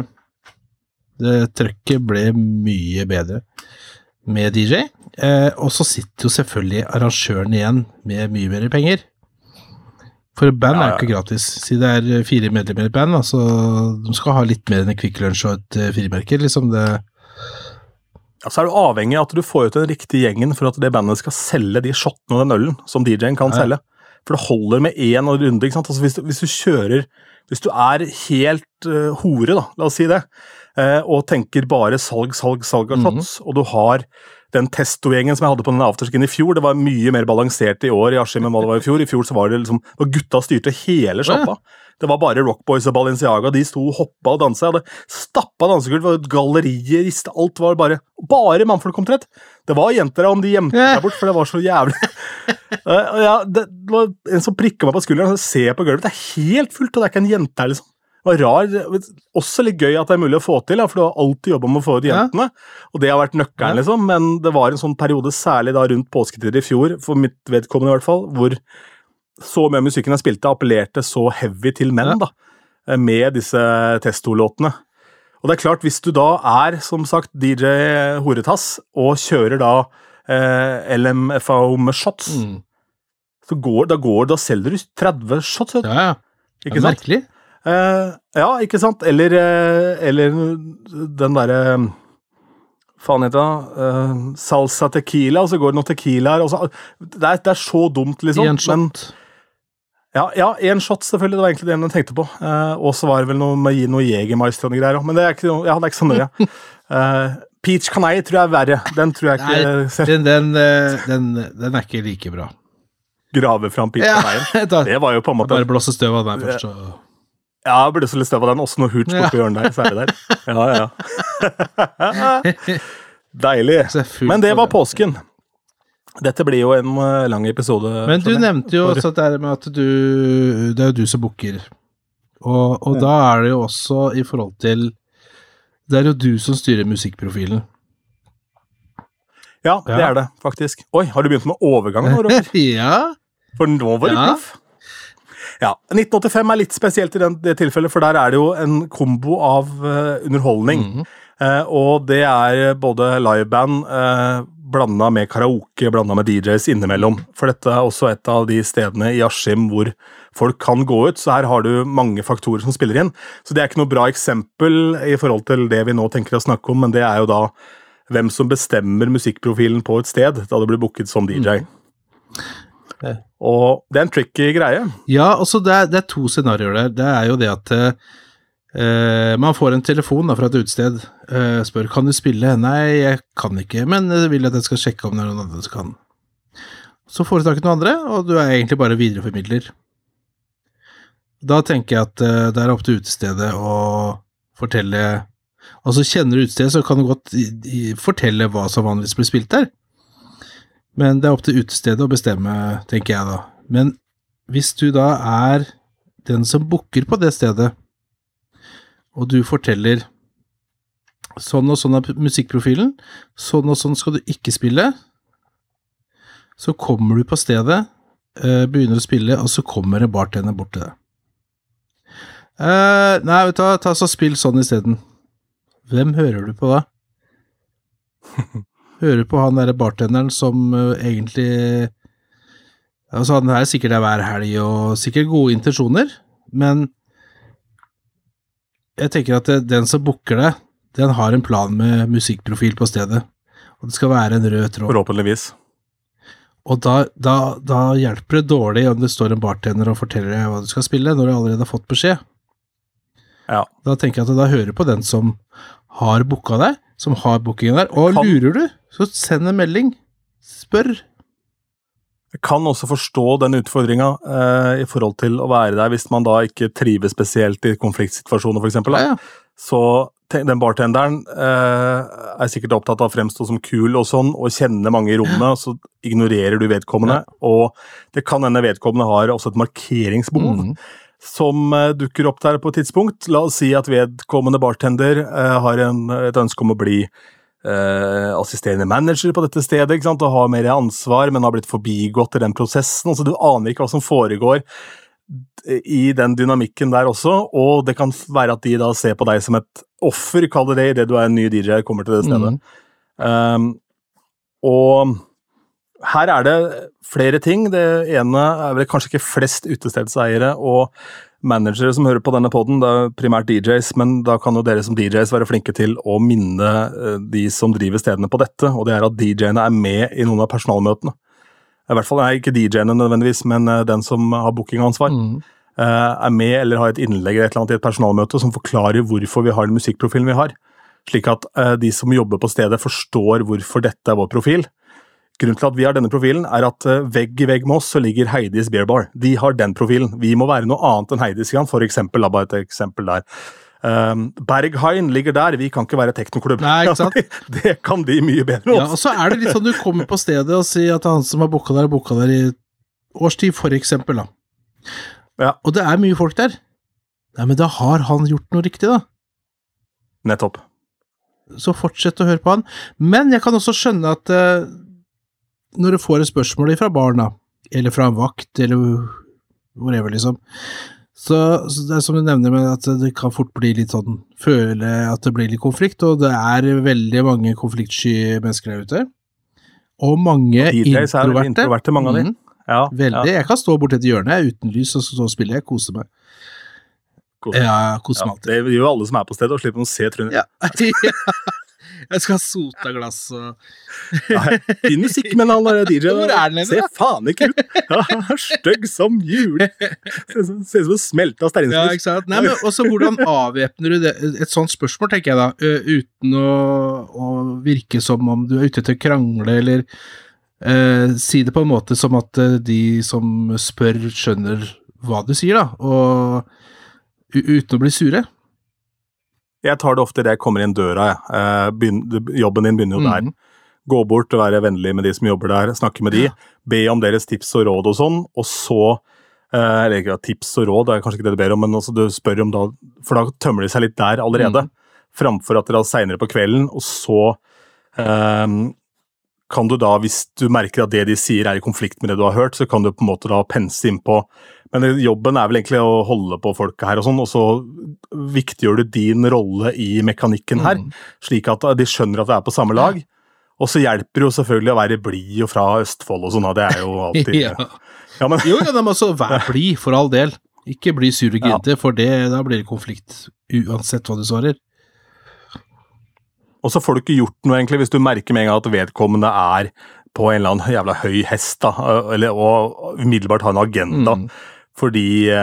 trøkket ble mye bedre med DJ. Og så sitter jo selvfølgelig arrangøren igjen med mye mer penger. For band jo ikke gratis, siden det 4 medlemmer i band, altså de skal ha litt mer enn en Quick Lunch og et frimerker, liksom det. Ja, så du avhengig av at du får ut den riktige gjengen for at det bandet skal selge de shottene og den ølen som DJ-en kan selge. For det holder med en runde, ikke sant? Altså hvis du kjører, hvis du helt hore da, la oss si det, og tenker bare salg av shots, og du har den testo-gjengen som jeg hadde på den afterskin i fjor, det var mye mer balansert i år i Askim enn hva det var i fjor. I fjor så var det liksom, gutta styrte hele shoppa. Det var bare Rockboys og Balenciaga, de sto og hoppa og danset, jeg hadde stappet dansegulv, det var gallerier, riste, alt var bare mannfolk omtrent. Det var jenter om de gjemte der bort, for det var så jævlig. Ja, det var en som prikket meg på skulderen, og se på gulvet, det helt fullt, og det ikke en jente her liksom. var rar, også litt gøy at det mulig å få til, for du har alltid jobbet med å få ut jentene, og det har vært nøkkelen liksom, men det var en sånn periode, særlig da rundt påsketider i fjor, for mitt vedkommende i hvert fall, hvor så mye musikken jeg spilte appellerte så heavy til menn da, med disse testo-låtene. Og det klart, hvis du da som sagt, DJ Horetass, og kjører da LMFAO med shots, så da selger du 30 shots. Ja, ikke sant? Merkelig. Ja, ikke sant? Eller den der, faen heter det, salsa tequila, og så går det noe tequila her, og så, det er så dumt, liksom. I en shot. Ja, en shot selvfølgelig, det var egentlig det jeg tenkte på. Og så var det vel noe med å gi noe Jägermeister og noe greier, men det er ikke sånn nøye. Peach Canai tror jeg er verre. Den tror jeg ikke selv. Den er ikke like bra. Grave fram Peach Canaien. Det var jo på en måte... Bare blåse støv av den først. Så... Ja, jeg burde så litt støv av den. Også noe hooch på hjørnet der, særlig der. Ja. Deilig. Men det var påsken. Dette blir jo en lang episode. Men du nevnte jo også det med at det er jo du som booker. Og da er det jo også i forhold til, det er jo du som styrer musikkprofilen. Ja, det er det faktisk. Oi, har du begynt med overgangen nå, Roger? Ja. For nå var det proff. Ja, 1985 er litt spesielt i det tilfellet, for der er det jo en kombo av underholdning. Og det er både liveband, blandet med karaoke, blandet med DJs innimellom. For dette er også et av de stedene i Askim hvor folk kan gå ut, så her har du mange faktorer som spiller inn. Så det er ikke noe bra eksempel i forhold til det vi nå tenker å snakke om, men det er jo da hvem som bestemmer musikkprofilen på et sted, da det blir booket som DJ. Og det er en tricky greie. Ja, også det er to scenarioer der. Det er jo det at man får en telefon da, fra et utsted, spør, kan du spille? Nei, jeg kan ikke, men jeg vil at jeg skal sjekke om det er noen andre som kan. Så får du tak i noen andre, og du er egentlig bare videreformidler. Da tenker jeg at det er opp til utestedet å fortelle, altså kjenner du utestedet, så kan du godt fortelle hva som vanligvis blir spilt der. Men det er opp til utestedet å bestemme, tenker jeg da. Men hvis du da er den som booker på det stedet, og du forteller sånn og sånn av musikkprofilen, sånn og sånn skal du ikke spille, så kommer du på stedet, begynner å spille, og så kommer en bartender bort til deg. Nei, ta så spill sånn i stedet. Hvem hører du på da? Hører på han der bartenderen som egentlig, altså han er sikkert der hver helg, og sikkert gode intensjoner, men jeg tenker at den som booker det, den har en plan med musikkprofil på stedet, og det skal være en rød tråd. Forhåpentligvis. Og da hjelper det dårlig om det står en bartender og forteller deg hva du skal spille, når du allerede har fått beskjed. Ja. Da tenker jeg at da hører på den som har booket deg, som har bookingen der, og lurer du, så send en melding, spør. Jeg kan også forstå den utfordringen i forhold til å være der hvis man da ikke trives spesielt i konfliktsituasjoner for eksempel. Ja. Så den bartenderen er sikkert opptatt av å fremstå som kul og sånn, og kjenne mange i rommet, så ignorerer du vedkommende, og det kan hende vedkommende har også et markeringsbehov som dukker opp der på et tidspunkt. La oss si at vedkommende bartender har et ønske om å bli assisterende manager på dette stedet, ikke sant, og har mer ansvar, men har blitt forbigått i den prosessen, så du aner ikke hva som foregår i den dynamikken der også, og det kan være at de da ser på deg som et offer, kaller det i det du er en ny DJ, kommer til det stedet. Og her er det flere ting. Det ene er vel kanskje ikke flest utestedseiere og managere som hører på denne podden, det er primært DJs, men da kan jo dere som DJs være flinke til å minne de som driver stedene på dette, og det er at DJ-ene er med i noen av personalmøtene. I hvert fall er ikke DJ-ene nødvendigvis, men den som har bookingansvar er med eller har et innlegg eller et eller annet i et personalmøte som forklarer hvorfor vi har den musikkprofilen vi har, slik at de som jobber på stedet forstår hvorfor dette er vår profil. Grunnen til at vi har denne profilen er at vegg i vegg med oss så ligger Heidis Beer Bar. De har den profilen. Vi må være noe annet enn Heidis, for eksempel, bare et eksempel der. Berghain ligger der, vi kan ikke være teknoklubb. Nei, ikke sant? Det kan de mye bedre. Ja, og så er det litt sånn, du kommer på stedet og sier at han som har booket der i årstid, for eksempel da. Ja. Og det er mye folk der. Nei, men da har han gjort noe riktig, da. Nettopp. Så fortsett å høre på han. Men jeg kan også skjønne at når du får et spørsmål fra barna, eller fra en vakt, eller whatever, liksom, så det er som du nevner med at det kan fort bli litt sånn, føle at det blir litt konflikt, og det er veldig mange konfliktsky mennesker der ute. Og mange introverte, mange av de. Ja, veldig. Ja. Jeg kan stå bort til et hjørne uten lys, og så spiller jeg, koser meg. Ja, koser meg alltid. Det gjør jo alle som er på stedet, og slipper å se trynet. Ja. Jeg skal ha sota glass og... Fin musikk, men han der DJ hvor er den? Ser faen ikke ut. Støgg som jul. Ser ut som smelta stearinlys. Ja, ikke sant? Nei, men også hvordan avvæpner du det? Et sånt spørsmål, tenker jeg da, uten å virke som om du er ute til å krangle, eller si det på en måte som at de som spør skjønner hva du sier da, og uten å bli sure. Jeg tar det ofte det jeg kommer inn døra, jobben din begynner jo der. Gå bort og være vennlig med de som jobber der, snakke med de, be om deres tips og råd og sånn, og så, eller ikke tips og råd, det er kanskje ikke det du ber om, men også du spør om da, for da tømmer de seg litt der allerede, framfor at dere da senere på kvelden, og så kan du da, hvis du merker at det de sier er i konflikt med det du har hørt, så kan du på en måte da pense inn på. Men jobben er vel egentlig å holde på folket her og sånn, og så viktiggjør du din rolle i mekanikken her, slik at de skjønner at det er på samme lag. Og så hjelper det jo selvfølgelig å være blid og fra Østfold og sånn, det er jo alltid... Ja, men... Jo, de må også være blid for all del. Ikke bli sur og grinte, for da blir det konflikt uansett hva du svarer. Og så får du ikke gjort noe egentlig hvis du merker med en gang at vedkommende er på en eller annen jævla høy hest da, og umiddelbart har en agenda, fordi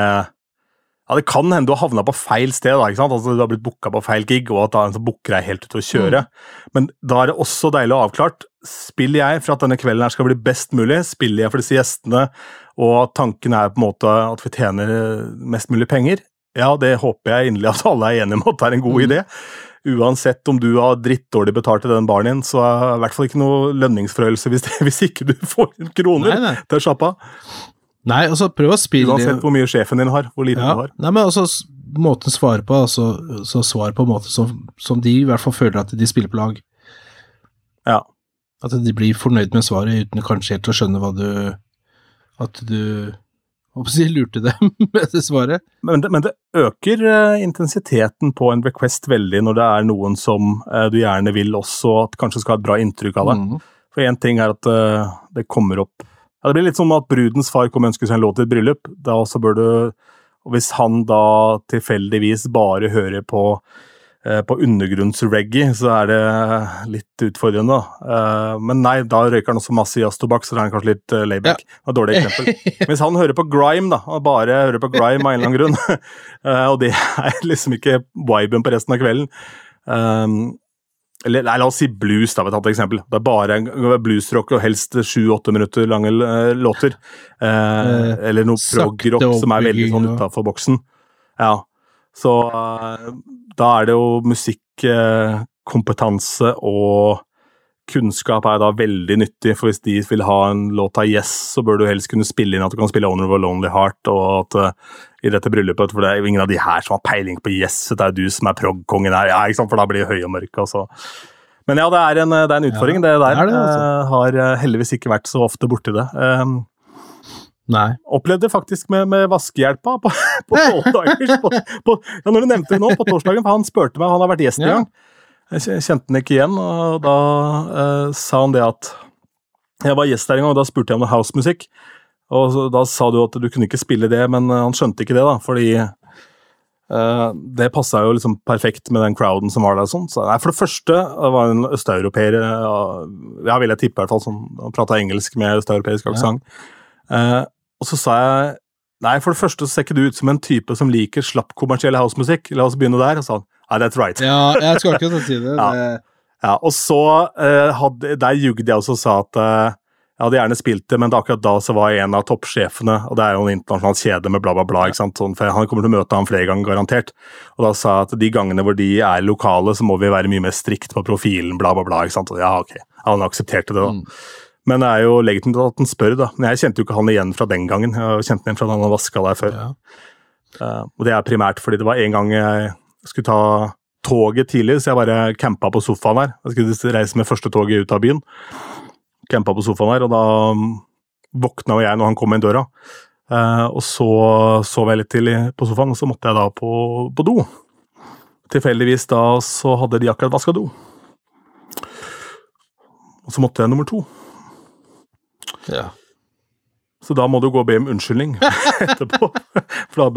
det kan hende du har havnet på feil sted da, ikke sant? Altså du har blitt booket på feil gig, og at da booker deg helt ut å kjøre. Men da er det også deilig å avklart, spiller jeg for at denne kvelden her skal bli best mulig, spiller jeg for disse gjestene, og tanken er på en måte at vi tjener mest mulig penger. Ja, det håper jeg inderlig at alle er enige om at det er en god idé. Uansett om du har drittdårlig betalt til den baren din, så er det i hvert fall ikke noe lønningsforhøyelse hvis ikke du får en kroner til å slappe av. Nei, altså prøv å spille... Uansett hvor mye sjefen din har, hvor lite du har. Nei, men altså måten svare på, så svar på en måte som de i hvert fall føler at de spiller på lag. Ja. At de blir fornøyd med svaret uten kanskje helt å skjønne at du lurte dem med det svaret. Men det øker intensiteten på en request veldig når det er noen som du gjerne vil også at kanskje skal ha et bra inntrykk av det. For en ting er at det kommer opp. Ja, det blir litt som at brudens far kommer og ønsker seg en låt til et bryllup. Da også bør du, og hvis han da tilfeldigvis bare hører på undergrunnsreggae, så er det litt utfordrende. Men nei, da røyker han også masse jazztobakk, så det er kanskje litt layback. Det var et dårlig eksempel. Hvis han hører på grime da, og bare hører på grime av en eller annen grunn, og det er liksom ikke viben på resten av kvelden, eller la oss si blues da, vi har tatt et eksempel. Det er bare bluesrock og helst 7-8 minutter lange låter. Eller noe prog-rock som er veldig sånn utenfor boksen. Ja, så da er det jo musikkompetanse og kunnskap er da veldig nyttig, for hvis de vil ha en låt av Yes, så bør du helst kunne spille inn at du kan spille Owner of a Lonely Heart, og at i dette bryllupet, for det er jo ingen av de her som har peiling på Yes, det er du som er prog-kongen her, ja, ikke sant, for da blir det høy og mørk, altså. Men ja, det er en utfordring, det der. Har heldigvis ikke vært så ofte borti det. Nei. Opplevde faktisk med vaskehjelpa på dager. Ja, når du nevnte det nå, på torsdagen, for han spurte meg, han har vært gjest i gang. Jeg kjente den ikke igjen, og da sa han det at jeg var gjest der en gang, og da spurte jeg om det housemusikk, og da sa du at du kunne ikke spille det, men han skjønte ikke det da, fordi det passet jo liksom perfekt med den crowden som var der og sånn. Så, nei, for det første, det var en østeuropeer, jeg vil tippe i hvert fall, som pratet engelsk med østeuropeisk aksent. Og så sa jeg, nei, for det første så ser ikke du ut som en type som liker slapp kommersiell housemusikk, la oss begynne der, og sa han, that's right. Ja, jeg skal ikke si det. Ja, og så der jugde jeg også og sa at jeg hadde gjerne spilt det, men akkurat da så var jeg en av toppsjefene, og det er jo en internasjonal kjede med bla bla bla, ikke sant? Sånn, for han kommer til å møte ham flere ganger garantert, og da sa jeg at de gangene hvor de er lokale, så må vi være mye mer strikt på profilen, bla bla bla, ikke sant? Og ja, ok, han aksepterte det da. Men det er jo legitimt at han spør da, men jeg kjente jo ikke han igjen fra den gangen, jeg kjente han igjen fra da han vasket der før. Ja. Og det primært fordi det var en gang jeg skulle ta toget tidlig, så jeg bare campet på sofaen her. Jeg skulle reise med første toget ut av byen. Campet på sofaen her, og da våkna jeg når han kom inn døra. Og så sov jeg litt til på sofaen, og så måtte jeg da på do. Tilfeldigvis da så hadde de akkurat vasket do. Og så måtte jeg nummer 2. Ja. Så da må du gå og be om unnskyldning etterpå, for da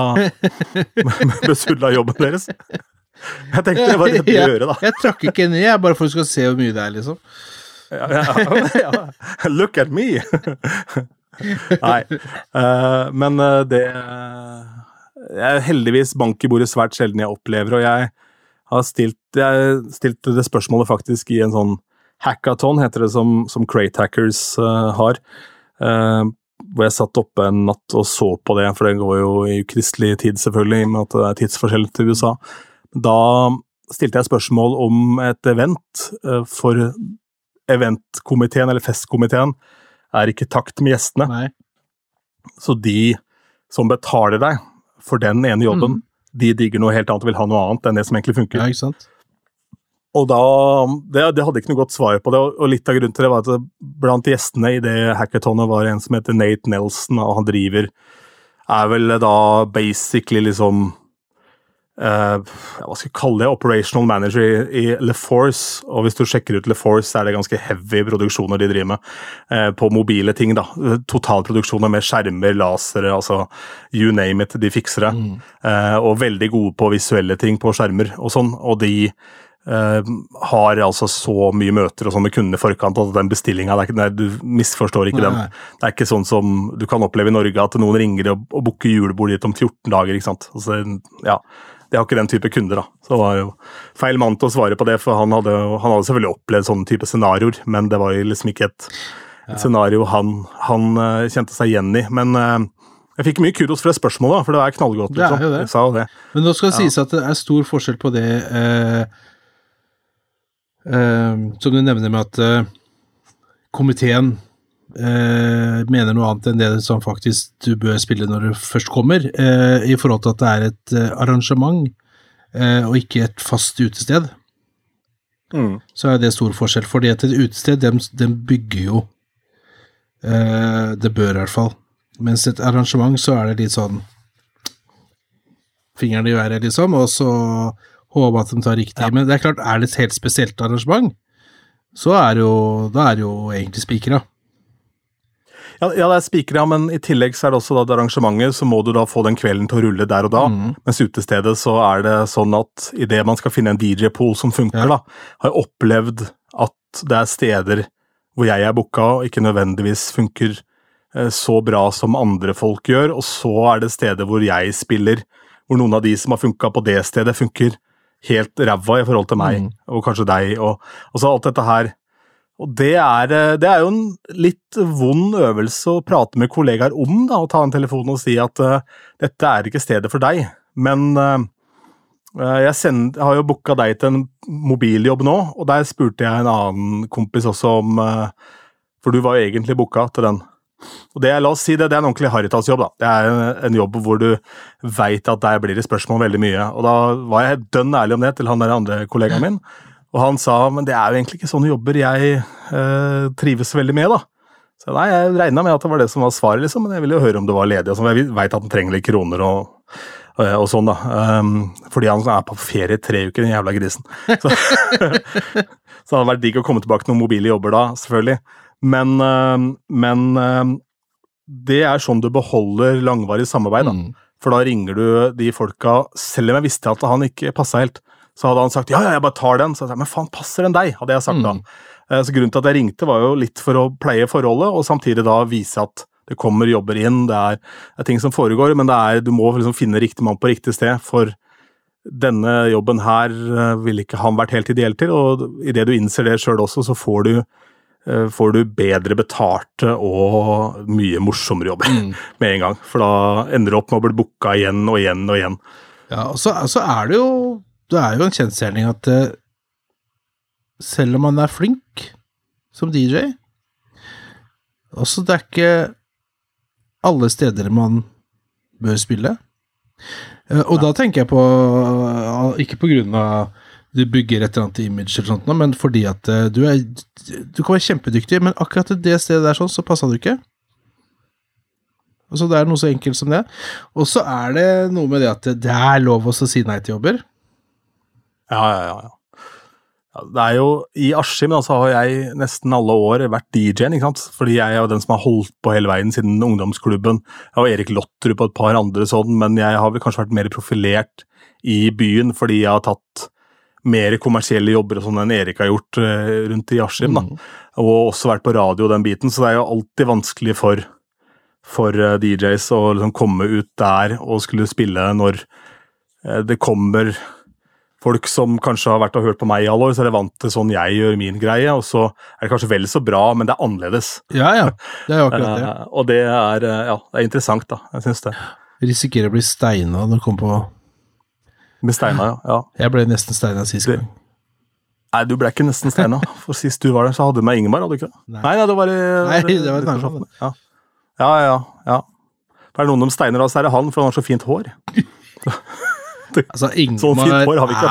besudla jobben deres. Jeg tenkte det var rett å gjøre da. Jeg trakk ikke ned, bare for at du skal se hvor mye det liksom. Ja. Look at me! Nei, men det jeg heldigvis bank i bordet svært sjelden jeg opplever, og jeg har stilt det spørsmålet faktisk i en sånn hackathon, heter det som Crate Hackers har, hvor jeg satt oppe en natt og så på det, for det går jo i kristelig tid selvfølgelig, med at det er tidsforskjell til USA. Da stilte jeg spørsmål om et event, for eventkomiteen, eller festkomiteen, ikke takt med gjestene. Nei. Så de som betaler deg for den ene jobben, de digger noe helt annet og vil ha noe annet enn det som egentlig funker. Ja, ikke sant? Og da, det hadde ikke noe godt svar på det, og litt av grunnen til det var at blant gjestene i det hackathonet var en som heter Nate Nelson, og han vel da basically liksom hva skal jeg kalle det, operational manager i LaForce, og hvis du sjekker ut LaForce, så det ganske heavy produksjoner de driver med på mobile ting da, totalproduksjoner med skjermer, lasere, altså you name it, de fikser det, og veldig gode på visuelle ting på skjermer og sånn, og de har altså så mye møter og sånn med kundene i forkant, at den bestillingen, du misforstår ikke den. Det ikke sånn som du kan oppleve i Norge, at noen ringer og booker julebord dit om 14 dager, ikke sant? Altså, ja, det har ikke den type kunder da. Så det var jo feil mann til å svare på det, for han hadde selvfølgelig opplevd sånne type scenarioer, men det var jo liksom ikke et scenario han kjente seg igjen i. Men jeg fikk mye kudos for det spørsmålet, for det knallgodt. Det jo det. Jeg sa det. Men nå skal det sies at det stor forskjell på det, som du nevner med at komiteen mener noe annet enn det som faktisk du bør spille når du først kommer, i forhold til at det et arrangement og ikke et fast utested. Så det stor forskjell, fordi at et utested, de bygger jo det bør i hvert fall. Mens et arrangement så det litt sånn fingrene i været liksom, og så håper at de tar riktig. Men det klart, det et helt spesielt arrangement, så da jo egentlig spikere. Ja, det spikere, men i tillegg så det også da det arrangementet, så må du da få den kvelden til å rulle der og da, mens utestedet så det sånn at i det man skal finne en DJ-pool som funker da, har jeg opplevd at det steder hvor jeg booka og ikke nødvendigvis funker så bra som andre folk gjør, og så det steder hvor jeg spiller, hvor noen av de som har funket på det stedet funker helt ræva i forhold til meg, og kanskje deg, og så alt dette her. Og det jo en litt vond øvelse å prate med kollegaer om, da, og ta en telefon og si at dette ikke stedet for deg. Men jeg har jo booket deg til en mobiljobb nå, og der spurte jeg en annen kompis også om, for du var jo egentlig booket til den. Og la oss si det en ordentlig Haritas-jobb da. Det en jobb hvor du vet at der blir det spørsmål veldig mye. Og da var jeg dønn ærlig om det til han der andre kollegaen min. Og han sa, men det jo egentlig ikke sånne jobber jeg trives veldig med da. Så nei, jeg regnet med at det var det som var svaret liksom, men jeg ville jo høre om det var ledig. Og jeg vet at han trenger litt kroner og sånn da. Fordi han på ferie 3 uker, den jævla grisen. Så det hadde vært digg å komme tilbake til noen mobile jobber da, selvfølgelig. Men det sånn du beholder langvarig samarbeid da. For da ringer du de folka, selv om jeg visste at han ikke passet helt, så hadde han sagt, ja, jeg bare tar den, så jeg sa, men faen, passer den deg, hadde jeg sagt da. Så grunnen til at jeg ringte var jo litt for å pleie forholdet, og samtidig da vise at det kommer jobber inn, det ting som foregår, men du må liksom finne riktig mann på riktig sted, for denne jobben her vil ikke han vært helt ideell til, og i det du innser det selv også, så får du bedre betalte og mye morsommere jobber med en gang, for da ender du opp med å bli booket igjen og igjen og igjen. Ja, og så det jo en kjensgjerning at selv om man flink som DJ, også det ikke alle steder man bør spille, Og da tenker jeg på, ikke på grunn av du bygger et eller annet image eller sånt, men fordi at du kan være kjempedyktig, men akkurat det stedet der sånn, så passer du ikke. Og så det noe så enkelt som det. Og så det noe med det at det lov å si nei til jobber. Ja. Det jo, i Askim så har jeg nesten alle år vært DJ-en, ikke sant? Fordi jeg jo den som har holdt på hele veien siden ungdomsklubben. Jeg og Erik Lotterud på et par andre sånn, men jeg har vel kanskje vært mer profilert i byen, fordi jeg har tatt mer kommersielle jobber og sånn enn Erik har gjort rundt i Askim, da. Og også vært på radio den biten, så det jo alltid vanskelig for DJs å liksom komme ut der og skulle spille når det kommer folk som kanskje har vært og hørt på meg i alle år, så det vant til sånn jeg gjør min greie, og så det kanskje vel så bra, men det annerledes. Ja, det jo akkurat det. Og det det interessant da, jeg synes det. Risikerer å bli steina når du kommer på... Med steina, ja. Jeg ble nesten steina sist gang. Nei, du ble ikke nesten steina. For sist du var der, så hadde du med Ingemar, hadde du ikke det? Nei, det var det var kanskje sånn. Ja. For noen de steiner av, så det han, for han har så fint hår. Altså, Ingmar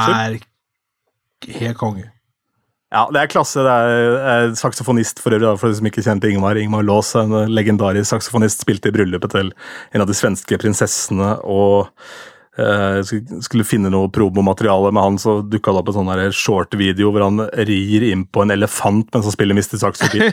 helt konge. Ja, det klasse. Det saksofonist for øvrig, for de som ikke kjente Ingmar. Ingmar Lås, en legendarisk saksofonist, spilte i bryllupet til en av de svenske prinsessene, og skulle finne noe promomateriale med han, så dukket det opp en sånn short-video hvor han rir inn på en elefant mens han spiller Mr. Saxophone.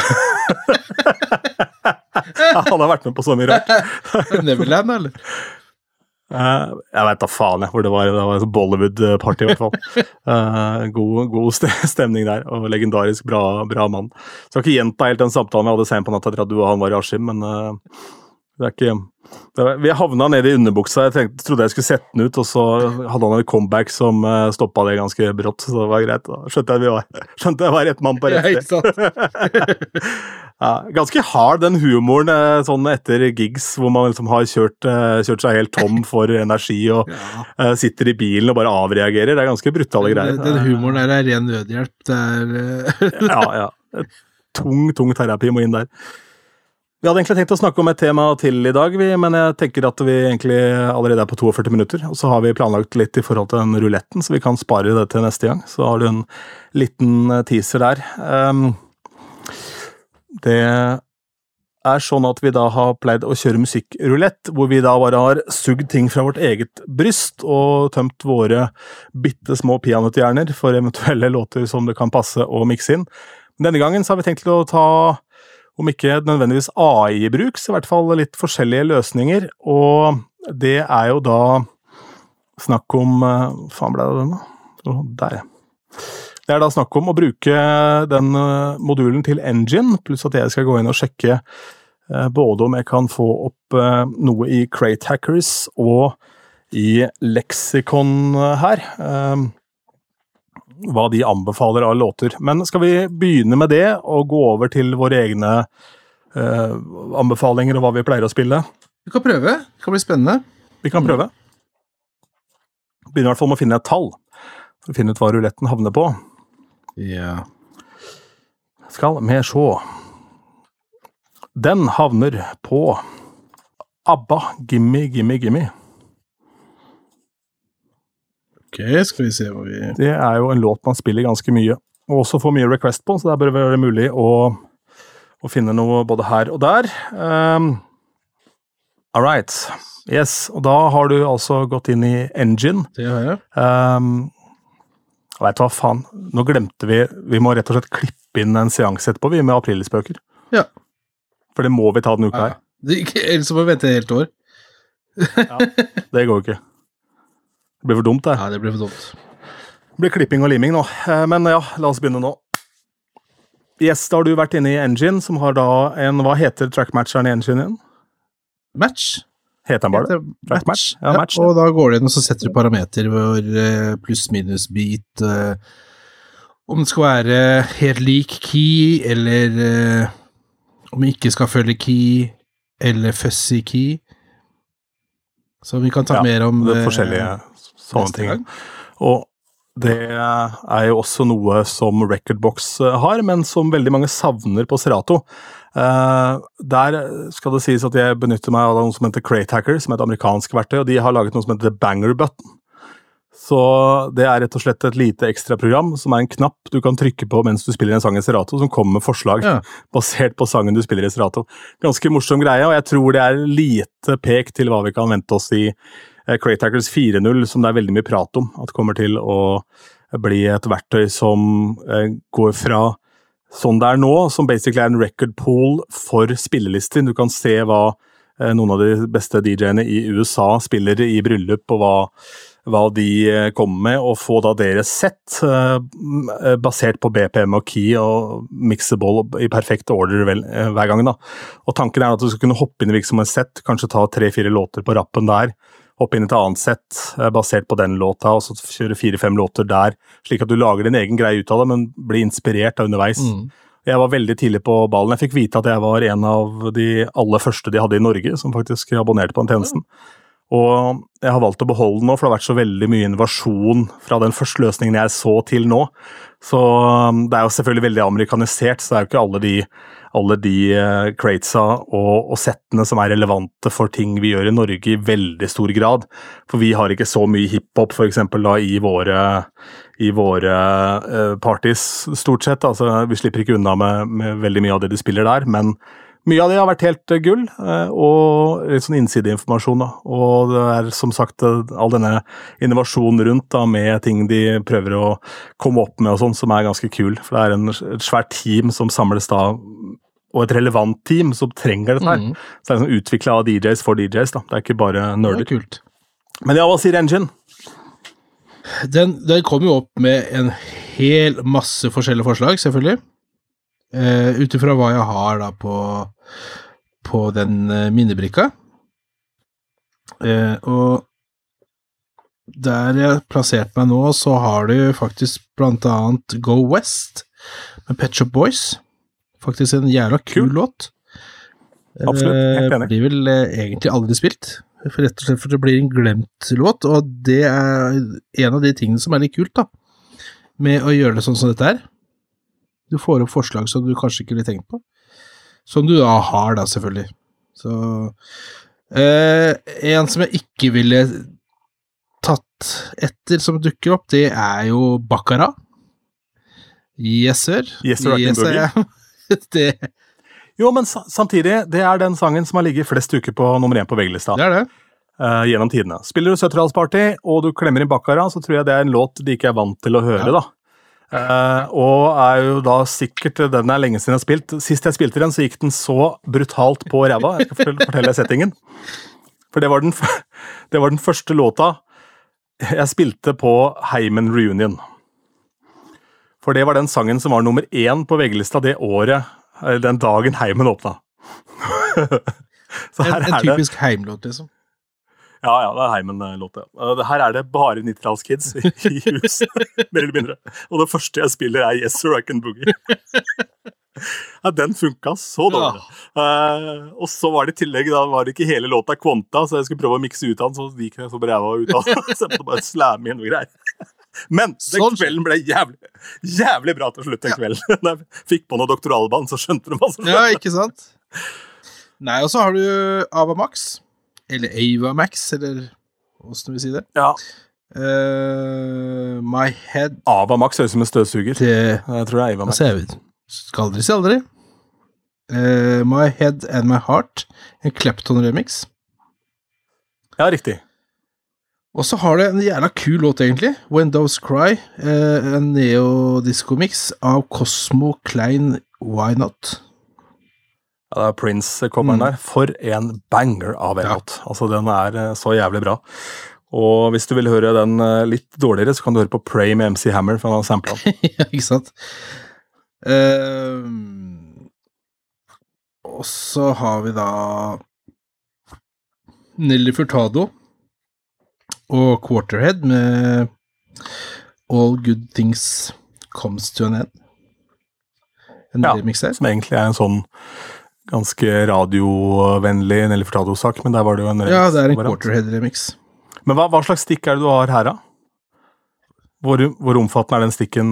Han har vært med på så mye rart. Neverland, eller? Jeg vet da faen hvor det var et Bollywood-party i hvert fall. God stemning der, og legendarisk bra mann. Så jeg skal ikke gjenta helt den samtalen vi hadde sent på natt etter at du og han var i Askim, men det ikke... Vi havnet ned i underbuksa, jeg trodde jeg skulle sette den ut, og så hadde han et comeback som stoppet det ganske brått, så det var greit. Da skjønte jeg var rett mann på rett sted. Ja, ganske hard den humoren sånn etter gigs, hvor man liksom har kjørt seg helt tom for energi, og sitter i bilen og bare avreagerer. Det ganske brutale greier. Den humoren der ren nødhjelp. Ja. Tung terapi må inn der. Vi hadde egentlig tenkt å snakke om et tema til i dag, men jeg tenker at vi egentlig allerede på 42 minutter, og så har vi planlagt litt i forhold til den ruletten, så vi kan spare det til neste gang. Så har du en liten teaser der. Det sånn at vi da har pleid å kjøre musikkrulett, hvor vi da bare har sugd ting fra vårt eget bryst og tømt våre bittesmå peanøtthjerner for eventuelle låter som det kan passe å mikse inn. Men denne gangen så har vi tenkt til å ta, om ikke nødvendigvis AI i bruk, så i hvert fall litt forskjellige løsninger, og det jo da snakk om, faen ble det den da? Der. Det da snakk om å bruke den modulen til Engine, pluss at jeg skal gå inn og sjekke både om jeg kan få opp noe i Crate Hackers og i Lexicon her, hva de anbefaler av låter. Men skal vi begynne med det, og gå over til våre egne anbefalinger og hva vi pleier å spille? Vi kan prøve, det kan bli spennende. Vi kan prøve. Begynner i hvert fall med å finne et tall, for å finne ut hva ruletten havner på. Ja. Skal vi se. Den havner på ABBA, Gimme, Gimme, Gimme. Ok, skal vi se hva vi... Det jo en låt man spiller ganske mye, og også får mye request på, så det bør være mulig å finne noe både her og der. Alright, yes, og da har du altså gått inn i Engine. Det har jeg. Vet du hva, faen, nå glemte vi må rett og slett klippe inn en seanse etterpå, vi med aprilspøker. Ja. For det må vi ta den uka her. Ellers må vi vente et helt år. Ja, det går ikke. Det blir for dumt, det. Ja, det blir for dumt. Det blir klipping og liming nå. Men ja, la oss begynne nå. Yes, da har du vært inne i Engine, som har da hva heter trackmatcheren i Engine igjen? Match. Heter den bare det? Trackmatch. Ja, match. Og da går du inn og så setter du parameter hvor pluss minus beat, om det skal være helt lik key, eller om vi ikke skal følge key, eller fuzzy key. Så vi kan ta mer om det forskjellige sånne ting. Og det jo også noe som Recordbox har, men som veldig mange savner på Serato. Der skal det sies at jeg benytter meg av noe som heter Crate Hacker, som et amerikansk verktøy, og de har laget noe som heter Banger Button. Så det rett og slett et lite ekstra program, som en knapp du kan trykke på mens du spiller en sang i Serato, som kommer med forslag basert på sangen du spiller i Serato. Ganske morsom greie, og jeg tror det lite pek til hva vi kan vente oss i Crate Hackers 4.0, som det veldig mye prat om, at det kommer til å bli et verktøy som går fra sånn det nå, som basically en record pool for spillelister. Du kan se hva noen av de beste DJ-ene i USA spiller i bryllup, og hva de kommer med, og få da deres sett basert på BPM og key og mixable i perfekt order hver gang da. Og tanken at du skal kunne hoppe inn i hvilket sett, kanskje ta 3-4 låter på rappen der, hoppe inn i et annet sett basert på den låta, og så kjøre 4-5 låter der, slik at du lager din egen greie ut av det, men blir inspirert av underveis. Jeg var veldig tidlig på ballen. Jeg fikk vite at jeg var en av de aller første de hadde i Norge, som faktisk abonnerte på den tjenesten. Og jeg har valgt å beholde den nå, for det har vært så veldig mye innovasjon fra den første løsningen jeg så til nå. Så det jo selvfølgelig veldig amerikanisert, så det jo ikke alle de cratesa og settene som relevante for ting vi gjør i Norge i veldig stor grad. For vi har ikke så mye hiphop, for eksempel da, i våre parties stort sett. Altså, vi slipper ikke unna med veldig mye av det de spiller der, men mye av det har vært helt gull, og litt sånn innsideinformasjon da. Og det som sagt all denne innovasjonen rundt da, med ting de prøver å komme opp med og sånn, som ganske kul. For det et svært team som samles da, og et relevant team som trenger dette her. Så det sånn utviklet av DJs for DJs da. Det ikke bare nerder. Det kult. Men ja, hva sier Engine? Den kom jo opp med en hel masse forskjellige forslag, selvfølgelig. Utifra hva jeg har da på den minnebrikka, og der jeg plassert meg nå, så har du faktisk blant annet Go West med Pet Shop Boys, faktisk en jævla kul låt. Absolutt, helt enig. Blir vel egentlig aldri spilt, rett og slett for det blir en glemt låt, og det en av de tingene som litt kult da, med å gjøre det sånn som dette her. Du får opp forslag som du kanskje ikke ville tenkt på. Som du da har da, selvfølgelig. Så, en som jeg ikke ville tatt etter som dukker opp, det jo Baccarat. Yes, sir. Yes, sir, det. Jo, men samtidig, det den sangen som har ligget flest uker på nummer 1 på VG-lista. Det det. Gjennom tidene. Spiller du 70-tallsparty, og du klemmer inn Baccarat, så tror jeg det en låt de ikke vant til å høre da. Og jo da sikkert den lenge siden jeg har spilt. Sist jeg spilte den, så gikk den så brutalt på ræva. Jeg skal fortelle settingen. For det var den første låta jeg spilte på Heimen Reunion. For det var den sangen som var nummer 1 på VG-lista det året, den dagen Heimen åpna. Så her en typisk Heim-låt, liksom. Ja, det Heimen-låt. Her det bare 90-tallskids i hus, mer eller mindre. Og det første jeg spiller Yes Sir, I Can Boogie. Ja, den funket så dårlig. Og så var det i tillegg, da var det ikke hele låta Quanta, så jeg skulle prøve å mikse ut av den, så gikk jeg så bræva ut av den. Så jeg måtte bare slamme inn noe greier. Men den kvelden ble jævlig bra til slutt den kvelden. Når jeg fikk på noe doktoralband, så skjønte du hva som skjedde. Ja, ikke sant? Nei, og så har du Ava Max. Eller Ava Max, eller hvordan vil vi si det? Ja. My Head. Ava Max høres som en støvsuger. Jeg tror det Ava Max. Skal aldri si aldri. My Head and My Heart, en Clapton-remix. Ja, riktig. Og så har det en jævla kul låt egentlig, When Doves Cry, en neo-disco-mix av Cosmo Klein Why Not. Ja, det Prince-kommeren der. For en banger av en låt. Altså, den så jævlig bra. Og hvis du vil høre den litt dårligere, så kan du høre på Pray med MC Hammer, for han har samplet den. Ja, ikke sant? Og så har vi da Nelly Furtado og Quarterhead med All Good Things Comes to an End. En remix her. Som egentlig en sånn ganske radiovennlig Nelly Furtado-sak, men der var det jo en remix. Ja, det en Quarterhead-remix. Men hva slags stikk det du har her da? Hvor omfattende den stikken?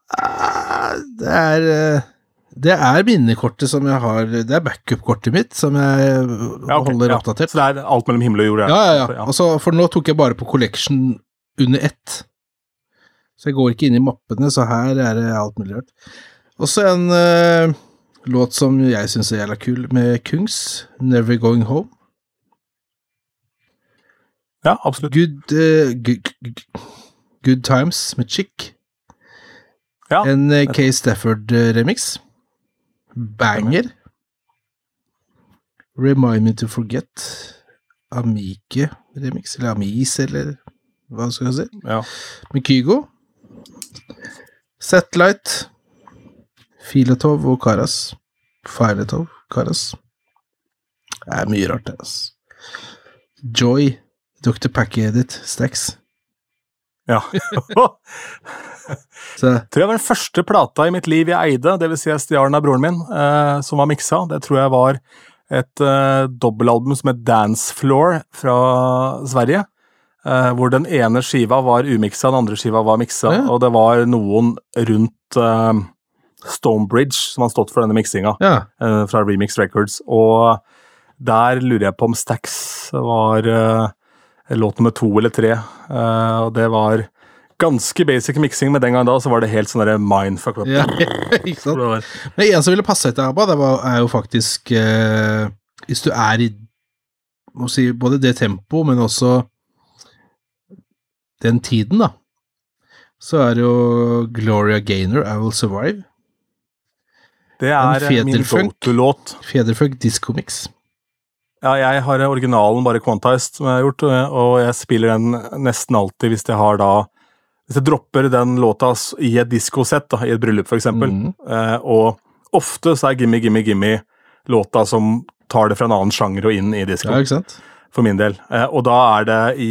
Det minnekortet som jeg har, det backup-kortet mitt, som jeg holder oppdatert. Så det alt mellom himmel og jord? Ja. Altså, for nå tok jeg bare på collection under ett. Så jeg går ikke inn i mappene, så her det alt mulig rart. Også en låt som jeg synes jævla kul, med Kungs, Never Going Home. Ja, absolutt. Good Times med Chick. Ja. En K. Stafford remix. Banger. Remind Me To Forget. Amike remix, eller Amis, eller hva skal jeg si? Ja. Med Kygo. Satellite. Filetov og Karas. Filetov, Karas. Det mye rart, det, altså. Joy. Dr. Packy Edit. Stax. Ja. Så. Tror jeg var den første plata i mitt liv jeg eide, det vil si jeg stjal av broren min, som var miksa. Det tror jeg var et dobbelalbum som het Dance Floor fra Sverige, hvor den ene skiva var umiksa, den andre skiva var miksa, og det var noen rundt Stonebridge som har stått for denne miksinga, fra Remix Records, og der lurer jeg på om Stax var låt nummer 2 eller 3, og det var ganske basic mixing, men den gangen da så var det helt sånn der mindfuck. Ja, ikke sant? Men en som ville passe etter ABBA, det jo faktisk hvis du i må si, både det tempo, men også den tiden da, så det jo Gloria Gaynor, I Will Survive. Det min go-to-låt. Federfunk Disco Mix. Ja, jeg har originalen bare quantized som jeg har gjort, og jeg spiller den nesten alltid hvis jeg dropper den låta i et disco-sett, i et bryllup for eksempel, og ofte så Gimme Gimme Gimme låta som tar det fra en annen sjanger og inn i disco. Ja, ikke sant? For min del. Og da det i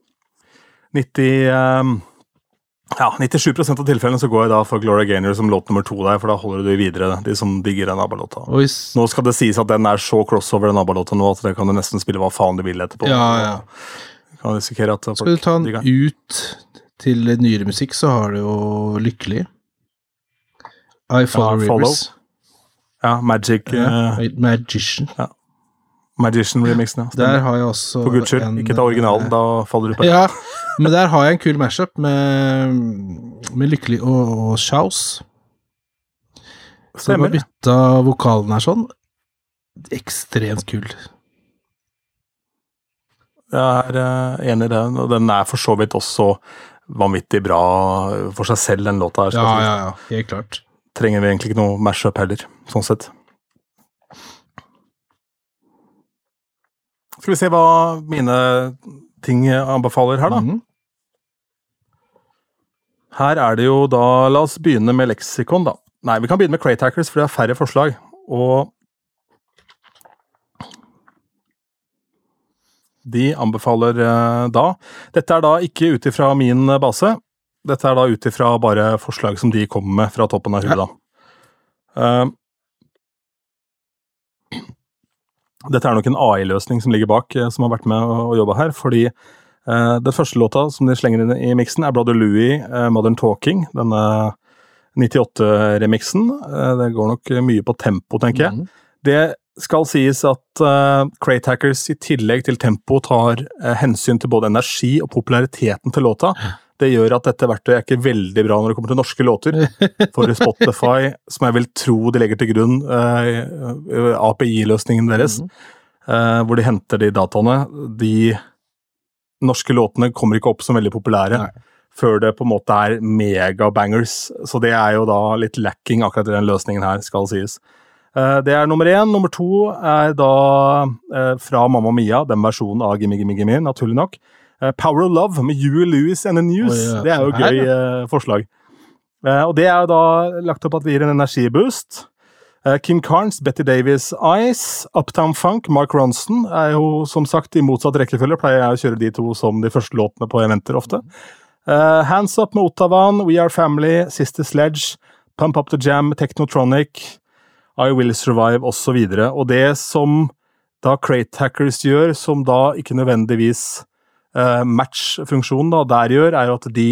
97% av tilfellene så går jeg da for Gloria Gaynor som låt nummer 2 der, for da holder du videre, de som digger den ABBA-låta. Nå skal det sies at den så crossover den ABBA-låta nå, at det kan du nesten spille hva faen du vil etterpå. Ja. Kan risikere at skal du ta den ut til nyere musikk, så har du jo Lykkelig. I Follow Rivers. Ja, Magician. Ja. Magician remixen, ja. Der har jeg også på Guds skyld, ikke ta originalen, da faller du på. Ja, men der har jeg en kul mashup med Lykkelig og Sjaus. Så da bytta vokalen her sånn. Ekstremt kul. Jeg enig i det, og den for så vidt også vanvittig bra for seg selv, den låta her. Ja, helt klart. Trenger vi egentlig ikke noe mashup heller, sånn sett. Skal vi se hva mine ting anbefaler her da. Her det jo da, la oss begynne med leksikon da. Nei, vi kan begynne med Crate Hackers, for det færre forslag, og de anbefaler da. Dette da ikke utifra min base. Dette da utifra bare forslag som de kommer med fra toppen av huet da. Dette nok en AI-løsning som ligger bak, som har vært med å jobbe her, fordi den første låta som de slenger inn i mixen Brother Louie, Modern Talking, denne 98-remixen. Det går nok mye på tempo, tenker jeg. Det skal sies at Crate Hackers i tillegg til tempo tar hensyn til både energi og populariteten til låta. Det gjør at dette verktøyet ikke veldig bra når det kommer til norske låter. For Spotify, som jeg vil tro de legger til grunn, API-løsningen deres, hvor de henter de dataene, de norske låtene kommer ikke opp som veldig populære, før det på en måte mega-bangers. Så det jo da litt lacking akkurat i den løsningen her, skal sies. Det nummer 1. Nummer 2 da fra Mamma Mia, den versjonen av Gimme Gimme Gimme, naturlig nok. Power of Love med Huey Lewis and the News. Det jo gøy forslag. Og det jo da lagt opp at vi gir en energiboost. Kim Carnes, Betty Davis, Ice, Uptown Funk, Mark Ronson jo som sagt i motsatt rekkefølge, pleier jeg å kjøre de to som de første låtene på eventer ofte. Hands Up med Ottavan, We Are Family, Sister Sledge, Pump Up the Jam, Technotronic, I Will Survive, og så videre. Og det som da Crate Hackers gjør, som da ikke nødvendigvis match-funksjonen da der gjør, jo at de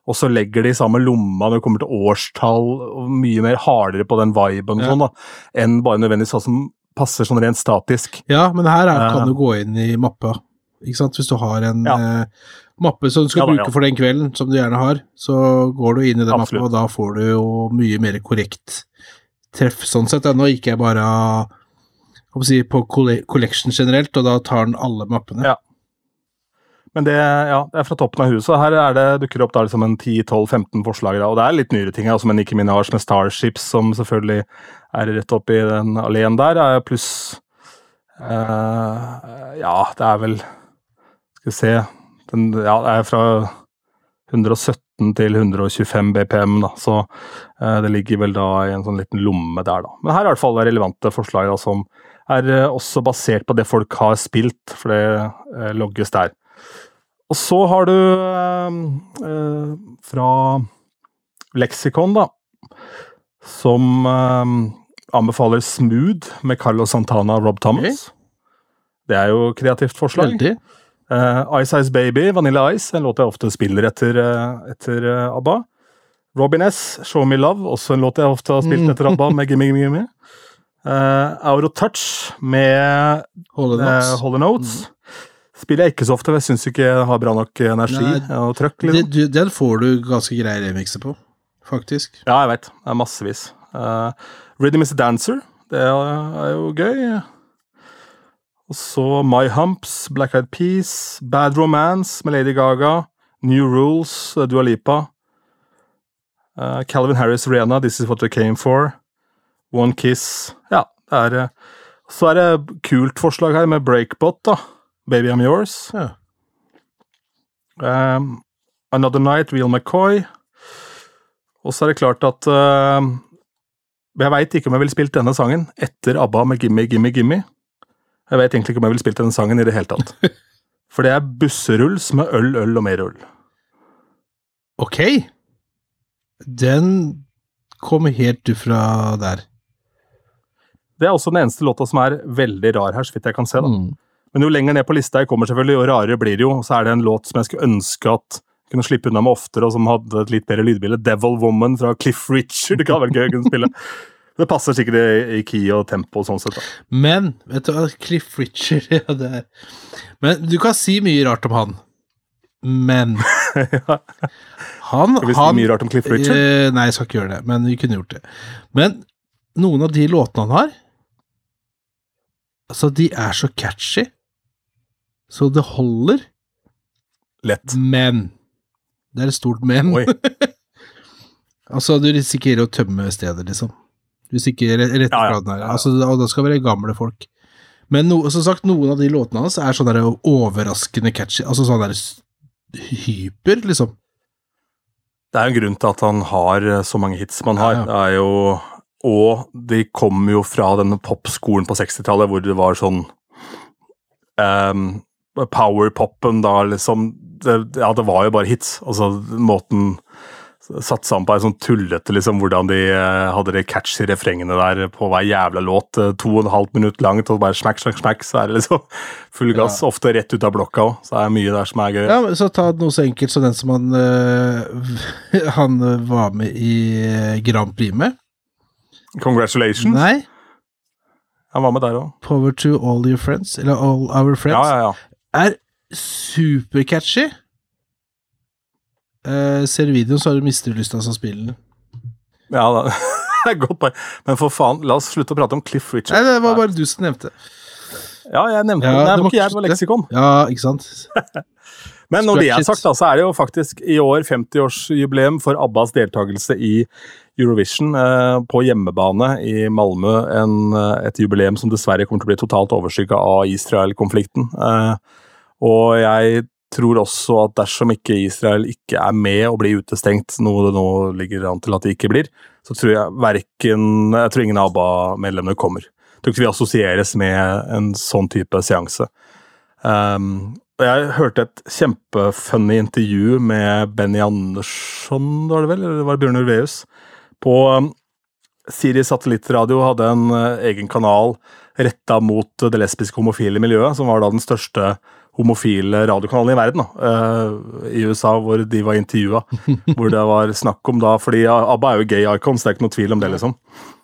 og så legger de i samme lomma når det kommer til årstall, og mye mer hardere på den viben og sånn da, enn bare nødvendigvis sånn som passer sånn rent statisk. Ja, men her kan du gå inn i mappa, ikke sant? Hvis du har en mappe som du skal bruke for den kvelden, som du gjerne har, så går du inn i den mappa, og da får du jo mye mer korrekt treff, sånn sett. Nå gikk jeg bare på collection generelt, og da tar den alle mappene. Ja. Men det er fra toppen av huset. Her dukker det opp da liksom en 10-12-15 forslag, og det er litt nyere ting, som en Nicki Minaj med Starships, som selvfølgelig er rett opp i den alene der, pluss det er vel skal vi se, det er fra 117 til 125 BPM da, så det ligger vel da i en sånn liten lomme der da. Men her er i hvert fall relevante forslag da, som er også basert på det folk har spilt, for det logges der. Og så har du fra Lexicon da, som anbefaler Smooth med Carlos Santana og Rob Thomas. Det er jo kreativt forslag. Veldig. Ice Ice Baby, Vanilla Ice, en låt jeg ofte spiller etter ABBA. Robin S, Show Me Love, også en låt jeg ofte har spilt etter ABBA med Gimme Gimme Gimme. Out of Touch med Hollow Notes. Spiller jeg ikke så ofte, for jeg synes ikke jeg har bra nok energi og trøkk. Liksom. Den får du ganske greie remixer på, faktisk. Ja, jeg vet. Det er massevis. Rhythm is a Dancer, det er jo gøy. Og så My Humps, Black Eyed Peas, Bad Romance med Lady Gaga, New Rules, Dua Lipa, Calvin Harris, Rihanna, This Is What We Came For, One Kiss, så er det kult forslag her med Breakbot da, Baby I'm Yours, Another Night, Real McCoy, og så er det klart at jeg vet ikke om jeg vil spilt denne sangen etter ABBA med Gimme Gimme Gimme. Jeg vet egentlig ikke om jeg vil spilt denne sangen i det hele tatt. For det er busserulls med øl og mer øl. Ok. Den kom helt fra der. Det er også den eneste låta som er veldig rar her, så vidt jeg kan se da. Men jo lenger ned på lista jeg kommer selvfølgelig, jo rarere blir det jo. Så er det en låt som jeg skulle ønske at jeg kunne slippe unna med oftere, og som hadde et litt bedre lydbilde. Devil Woman fra Cliff Richard. Det kan være gøy å kunne spille. Det passer sikkert i key og tempo og sånn sett da. Men, vet du, Cliff Richard, det er... Men du kan si mye rart om han. Men... Skal vi si mye rart om Cliff Richard? Nei, jeg skal ikke gjøre det, men vi kunne gjort det. Men noen av de låtene han har, altså, de er så catchy, så det holder. Lett. Men. Det er et stort men. Oi. Altså, du risikerer å tømme stedet, liksom. Du risikerer rett fra den her. Altså, og da skal være gamle folk. Men som sagt, noen av de låtene hans er sånn der overraskende catchy. Altså sånn der hyper, liksom. Det er jo en grunn til at han har så mange hits man har. Det er jo... Og de kom jo fra denne popskolen på 60-tallet, hvor det var sånn power-poppen da, liksom, det var jo bare hits, altså måten satt sammen på en sånn tullete, liksom, hvordan de hadde de catchy refrengene der på hver jævla låt, 2,5 minutter langt, og bare smakk, så er det liksom full gass, ofte rett ut av blokka også, så er det mye der som er gøy. Ja, så ta noe så enkelt som den som han var med i Grand Prix med. Congratulations. Nei. Han var med der også. Power to all your friends, eller all our friends. Ja. Er super catchy. Ser videoen, så har du mistet lyst til å spille den. Ja, det er godt bare. Men for faen, la oss slutte å prate om Cliff Richard. Nei, det var bare du som nevnte. Ja, jeg nevnte den. Det var ikke jeg, det var Lexicon. Ja, ikke sant? Men når det er sagt da, så er det jo faktisk i år 50-årsjubileum for ABBAs deltakelse i Eurovision på hjemmebane i Malmö, et jubileum som dessverre kommer til å bli totalt overskygget av Israel-konflikten. Og jeg tror også at dersom ikke Israel ikke er med og blir utestengt, noe det nå ligger an til at det ikke blir, så tror jeg tror ingen av ABBA-medlemmene kommer. Jeg tror ikke vi assosieres med en sånn type seanse. Jeg hørte et kjempefunny intervju med Benny Andersson, var det vel? Eller var det Bjørn Ulvaeus? På Sirius Satellittradio hadde en egen kanal rettet mot det lesbiske homofile miljøet, som var da den største homofile radiokanalene i verden i USA, hvor de var intervjuet, hvor det var snakk om da, fordi ABBA jo gay icons, det ikke noe tvil om det liksom.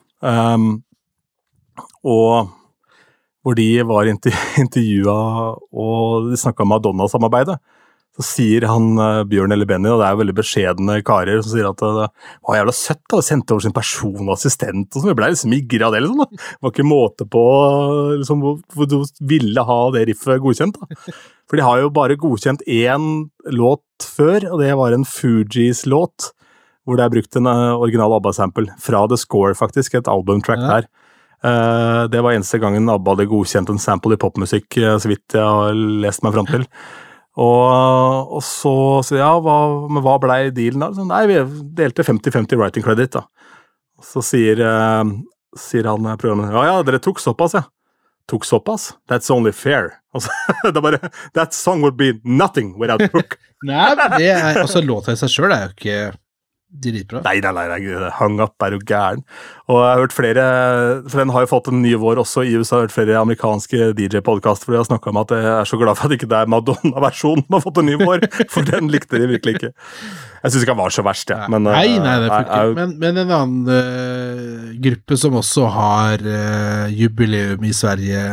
Og hvor de var intervjuet, og de snakket om Madonna-samarbeidet. Så sier han Bjørn eller Benny, og det veldig beskjedne karer, som sier at det var jævla søtt da, og sendte over sin personlige assistent, og så vi ble liksom migret av det, liksom da. Det var ikke måte på liksom, hvor du ville ha det riffet godkjent da. For de har jo bare godkjent én låt før, og det var en Fugees låt, hvor det brukt en original ABBA-sample, fra The Score faktisk, et albumtrack der. Det var eneste gangen ABBA hadde godkjent en sample i popmusikk, så vidt jeg har lest meg frem til. Og så ja, hva ble dealen da? Så, nei, vi delte 50-50 writing credit da. Så sier han programmet, ja, dere tok såpass, ja. Tok såpass? That's only fair. Og så, det bare, that song would be nothing without Hook. Nei, men det altså låta i seg selv jo ikke dritbra. Nei, Hung Up jo gæren. Og jeg har hørt flere, for den har jo fått en ny vår også i USA, jeg har hørt flere amerikanske DJ-podcaster, for jeg har snakket om at jeg så glad for at ikke det Madonna-versjonen som har fått en ny vår, for den likte de virkelig ikke. Jeg synes ikke han var så verst, ja. Men, nei, det ikke. Men en annen gruppe som også har jubileum i Sverige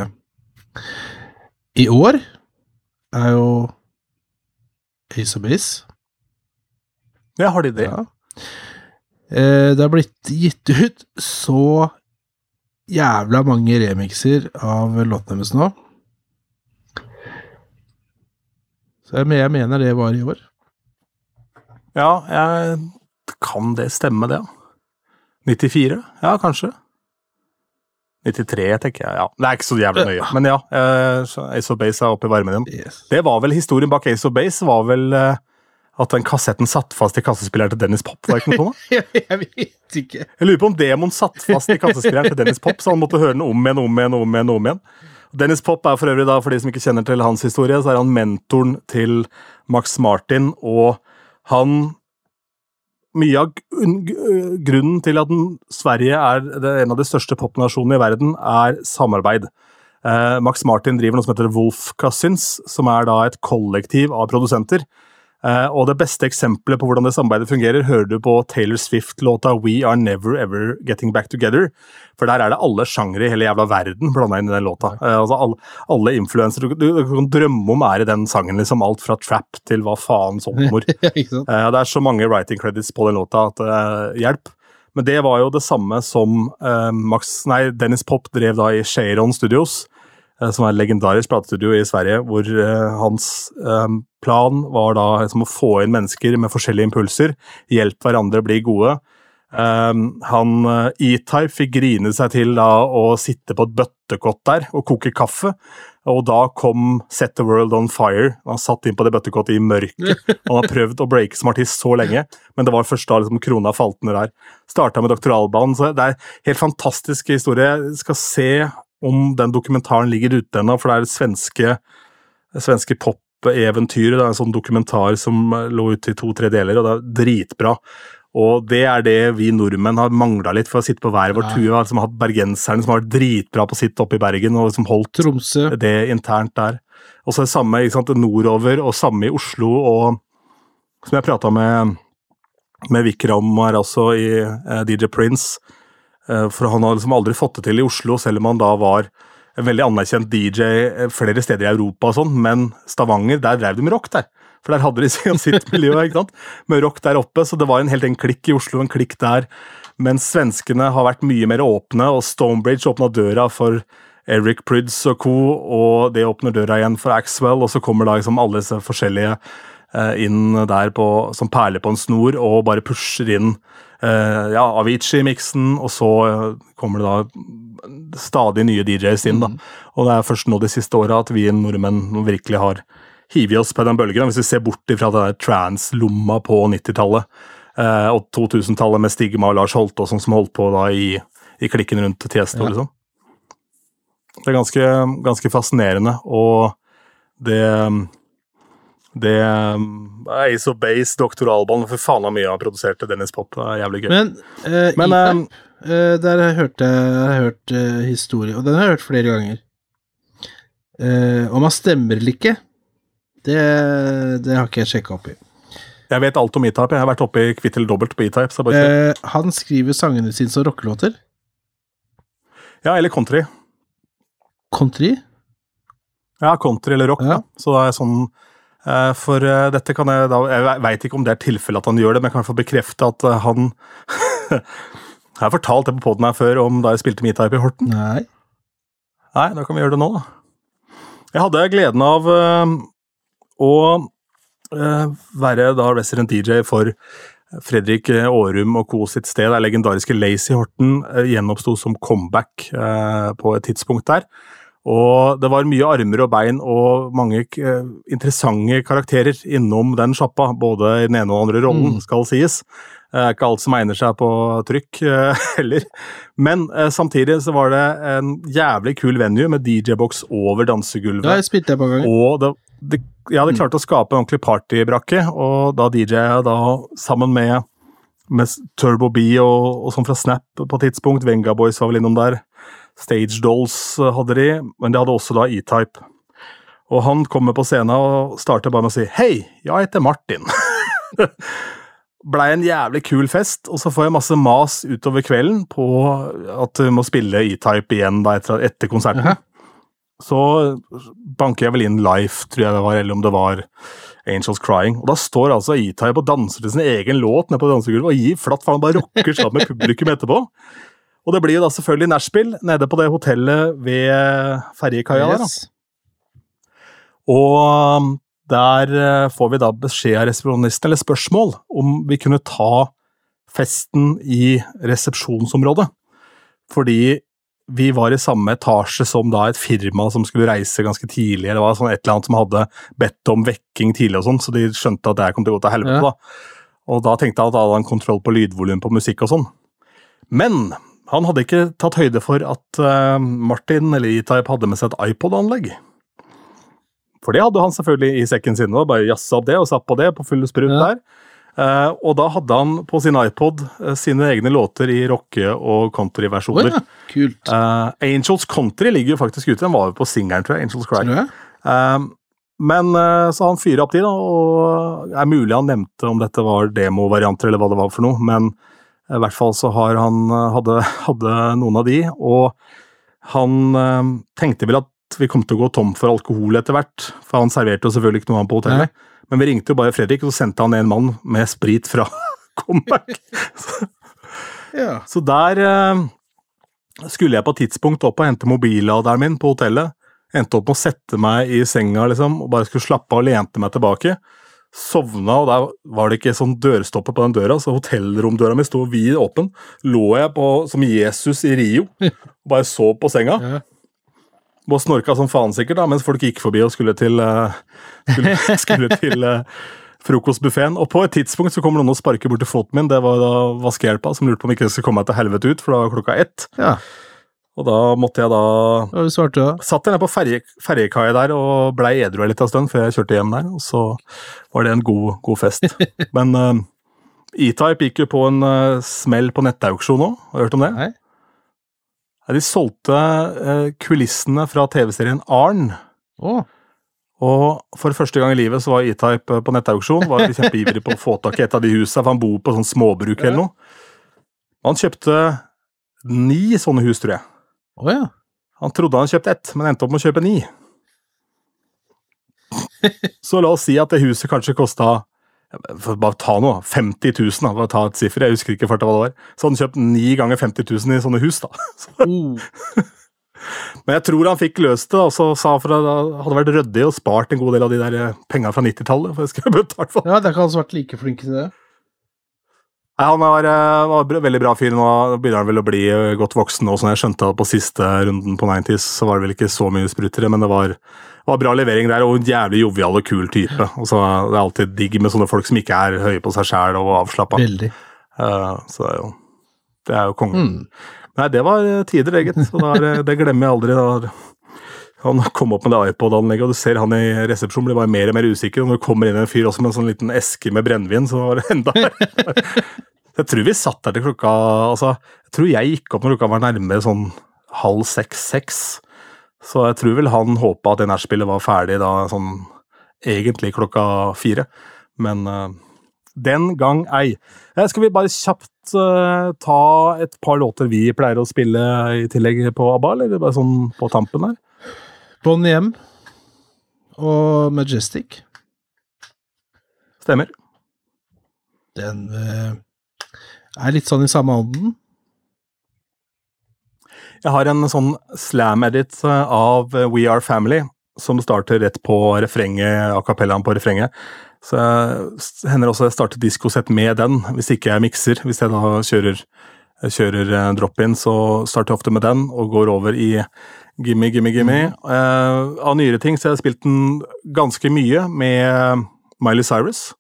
i år, jo Ace of Base. Ja, har de det? Ja. Det har blitt gitt ut så jævla mange remixer av låtene deres nå. Så jeg mener det var i år. Ja, kan det stemme det? 94? Ja, kanskje. 93, tenker jeg, ja. Det ikke så jævlig nøye, men ja, Ace of Base oppe i varmen igjen. Yes. Det var vel, historien bak Ace of Base var vel at den kassetten satt fast i kassespilleren til Dennis Pop, var ikke noe sånn? Jeg vet ikke. Jeg lurer på om demon satt fast i kassespilleren til Dennis Pop, så han måtte høre den om igjen. Dennis Pop for øvrig da, for de som ikke kjenner til hans historie, så han mentoren til Max Martin, og han, mye av grunnen til at Sverige en av de største popnasjonene i verden, samarbeid. Max Martin driver noe som heter Wolf Cousins, som da et kollektiv av produsenter, og det beste eksempelet på hvordan det samarbeidet fungerer hører du på Taylor Swift-låta We Are Never Ever Getting Back Together, for der det alle sjangre i hele jævla verden blandet inn i den låta. Altså alle influencer du kan drømme om i den sangen, liksom alt fra trap til hva faen sånn mor. Det så mange writing credits på den låta at hjelp. Men det var jo det samme som Dennis Pop drev da i Cheiron Studios, som et legendarisk platestudio i Sverige, hvor hans plan var da liksom, å få inn mennesker med forskjellige impulser, hjelpe hverandre å bli gode. E-Type fikk grine seg til da å sitte på et bøttekott der og koke kaffe, og da kom Set the World on Fire. Han satt inn på det bøttekottet i mørket. Han har prøvd å breake som artist så lenge, men det var først da liksom, krona falt ned der. Startet med Dr. Alban, så det helt fantastisk historie. Jeg skal se om den dokumentaren ligger ute ennå, for det det svenske pop-eventyret, det en sånn dokumentar som lå ute i 2-3 deler, og det dritbra. Og det det vi nordmenn har manglet litt for å sitte på hver vår tue, som har hatt bergenserne som har vært dritbra på å sitte oppe i Bergen, og som holdt Tromsø. Det internt der. Og så det samme ikke sant, nordover, og samme i Oslo, og som jeg pratet med Vikram også i DJ Prince, for han har liksom aldri fått det til i Oslo, selv om han da var en veldig anerkjent DJ flere steder i Europa og sånn, men Stavanger, der drev de med rock der, for der hadde de sitt miljø, ikke sant? Med rock der oppe, så det var en klikk i Oslo, en klikk der, mens svenskene har vært mye mer åpne, og Stonebridge åpnet døra for Eric Prydz og co, og det åpner døra igjen for Axwell, og så kommer da liksom alle disse forskjellige inn der som perler på en snor, og bare pusher inn Avicii-mixen, og så kommer det da stadig nye DJs inn da, og det først nå de siste årene at vi nordmenn virkelig har hivet oss på den bølgen, hvis vi ser bort fra det der trans-lomma på 90-tallet, og 2000-tallet med Stigma og Lars Holte, og sånn som holdt på da i klikken rundt Tiesto, liksom. Det ganske fascinerende, og det Ace of Base, Dr. Alban, for faen av mye han produserte Dennis Pop, det jævlig gøy. Men der har jeg hørt historie, og den har jeg hørt flere ganger. Om han stemmer eller ikke, Det har ikke jeg sjekket opp i. Jeg vet alt om E-Type. Jeg har vært oppe i kvitt eller dobbelt på E-Type. Så bare Han skriver sangene sine som rockelåter. ja, eller country. Country? Ja, country eller rock. Ja. Da. Så det sånn for dette kan jeg da jeg vet ikke om det tilfelle at han gjør det, men jeg kan få bekrefte at han jeg har fortalt det på podden her før om da jeg spilte med E-Type i Horten. Nei, da kan vi gjøre det nå da. Jeg hadde gleden av å være da resident DJ for Fredrik Årum og Co. sitt sted. Det legendariske Lazy Horten gjenoppstod som comeback på et tidspunkt der. Og det var mye armer og bein og mange interessante karakterer innom den sjappa, både i den ene og andre rollen, skal sies. Ikke alt som egner seg på trykk heller. Men samtidig så var det en jævlig kul venue med DJ-boks over dansegulvet. Ja, jeg spilte det på gangen. Og det klarte å skape en ordentlig partybrakke, og da DJ-et da sammen med Turbo B og sånn fra Snap på tidspunkt, Venga Boys var vel innom der, Stage Dolls hadde de, men de hadde også da E-Type. Og han kommer på scenen og starter bare med å si «Hei, jeg heter Martin». Blei en jævlig kul fest, og så får jeg masse mas utover kvelden på at vi må spille E-Type igjen da etter konserten. Så banker jeg vel inn Life, tror jeg det var, eller om det var Angels Crying. Og da står altså E-Type og danser til sin egen låt nede på dansegulvet, og gir flatt, for han bare rocker sammen med publikum etterpå. Og det blir jo da selvfølgelig Nashville, nede på det hotellet ved ferjekaia der da. Og der får vi da beskjed av resepsjonisten, eller spørsmål, om vi kunne ta festen i resepsjonsområdet. Fordi vi var i samme etasje som da et firma som skulle reise ganske tidlig, eller var sånn et eller annet som hadde bedt om vekking tidlig og sånn, så de skjønte at det kom til å gå til helvete da. Og da tenkte jeg at da hadde han kontroll på lydvolum på musikk og sånn. Men han hadde ikke tatt høyde for at Martin eller E-Type hadde med seg et iPod-anlegg. For det hadde han selvfølgelig i sekken sin, og bare jasset opp det og satt på det på full sprut der. Og da hadde han på sin iPod sine egne låter i rocke- og country-versjoner. Kult. Angels Country ligger jo faktisk ute, den var jo på singeren, tror jeg, Angels Cry. Men så han fyrer opp de da, og er mulig han nevnte om dette var demo-varianter eller hva det var for noe, men i hvert fall så har hadde noen av de, og han tenkte vel at vi kom til å gå tom for alkohol etter hvert, for han serverte jo selvfølgelig ikke noe annet på hotellet. Men vi ringte jo bare Fredrik, og så sendte han en mann med sprit fra comeback. Så der skulle jeg på tidspunkt opp og hente mobilladeren min på hotellet, endte opp med å sette meg i senga liksom, og bare skulle slappe av og lente meg tilbake. Sovna, og der var det ikke sånn dørstoppe på den døra, så hotellromdøra mi stod vid åpen. Lå jeg på, som Jesus i Rio, og bare så på senga. Og snorka som faen sikkert da, mens folk gikk forbi og skulle til frokostbuffeten. Og på et tidspunkt så kommer noen og sparker bort til foten min, det var da vaskehjelpa som lurte på om ikke skulle komme meg til helvete ut, for da var klokka 1. Og da måtte jeg da... Satt jeg ned på ferjekaia der og ble edru litt av stund før jeg kjørte hjem der, og så var det en god fest. Men E-Type gikk jo på en smell på nettauksjon også, har du hørt om det? Nei. De solgte kulissene fra TV-serien Arn. Og for første gang i livet så var E-Type på nettauksjon, var kjempeivrig på å få tak i et av de husene, for han bor på sånn småbruk eller noe. Han kjøpte 9 sånne hus, tror jeg. Han trodde han kjøpte 1, men endte opp med å kjøpe 9. Så la oss si at det huset kanskje kostet, for bare ta noe, 50 000, bare ta et siffer, jeg husker ikke for hva det var. Så han kjøpt 9 ganger 50 000 i sånne hus da. Men jeg tror han fikk løst det, og så sa for at det hadde vært røddig og spart en god del av de der pengene fra 90-tallet, for jeg skal betale for. Ja, det har ikke vært like flink til det. Nei, han var veldig bra fyr, nå begynner han vel å bli godt voksen, og som jeg skjønte på siste runden på 90s, så var det vel ikke så mye sprutere, men det var bra levering der, og en jævlig jovial og kul type. Og så det er alltid digg med sånne folk som ikke er høye på seg selv og avslappet. Veldig. Så det er jo kongen. Nei, det var tider, eget, så det glemmer jeg aldri. Han kom opp med det iPod-anlegget, og du ser han i resepsjonen blir bare mer og mer usikker, og når det kommer inn en fyr også med en sånn liten eske med brennvin, så var det enda Jeg tror vi satt der til klokka, altså, jeg tror jeg gikk opp når klokka var nærmere sånn 5:30-6, så jeg tror vel han håpet at det nærspillet var ferdig da, sånn egentlig 4, men den gang ei. Skal vi bare kjapt ta et par låter vi pleier å spille i tillegg på ABBA, eller bare sånn på tampen her? Bonnie M og Majestic. Stemmer. Den litt sånn i samme ånden. Jeg har en sånn slam-edit av We Are Family, som starter rett på refrenget, a cappellaen på refrenget. Så jeg hender også jeg starter diskosett med den, hvis ikke jeg mixer. Hvis jeg da kjører drop-in, så starter jeg ofte med den, og går over i Gimme, Gimme, Gimme. Av nyere ting så har jeg spilt den ganske mye med Miley Cyrus.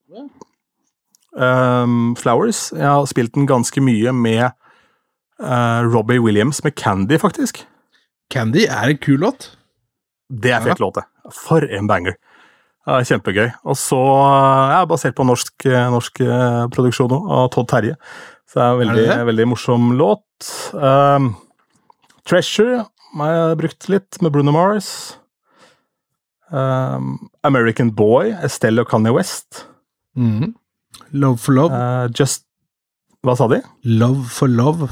Flowers. Jeg har spilt den ganske mye med Robbie Williams med Candy, faktisk. Candy en kul låt. Det fet låt, det. For en banger. Kjempegøy. Og så basert på norsk produksjon av Todd Terje. Så det veldig morsom låt. Treasure har jeg brukt litt med Bruno Mars. American Boy, Estelle og Kanye West. Love for Love. Hva sa de? Love for Love.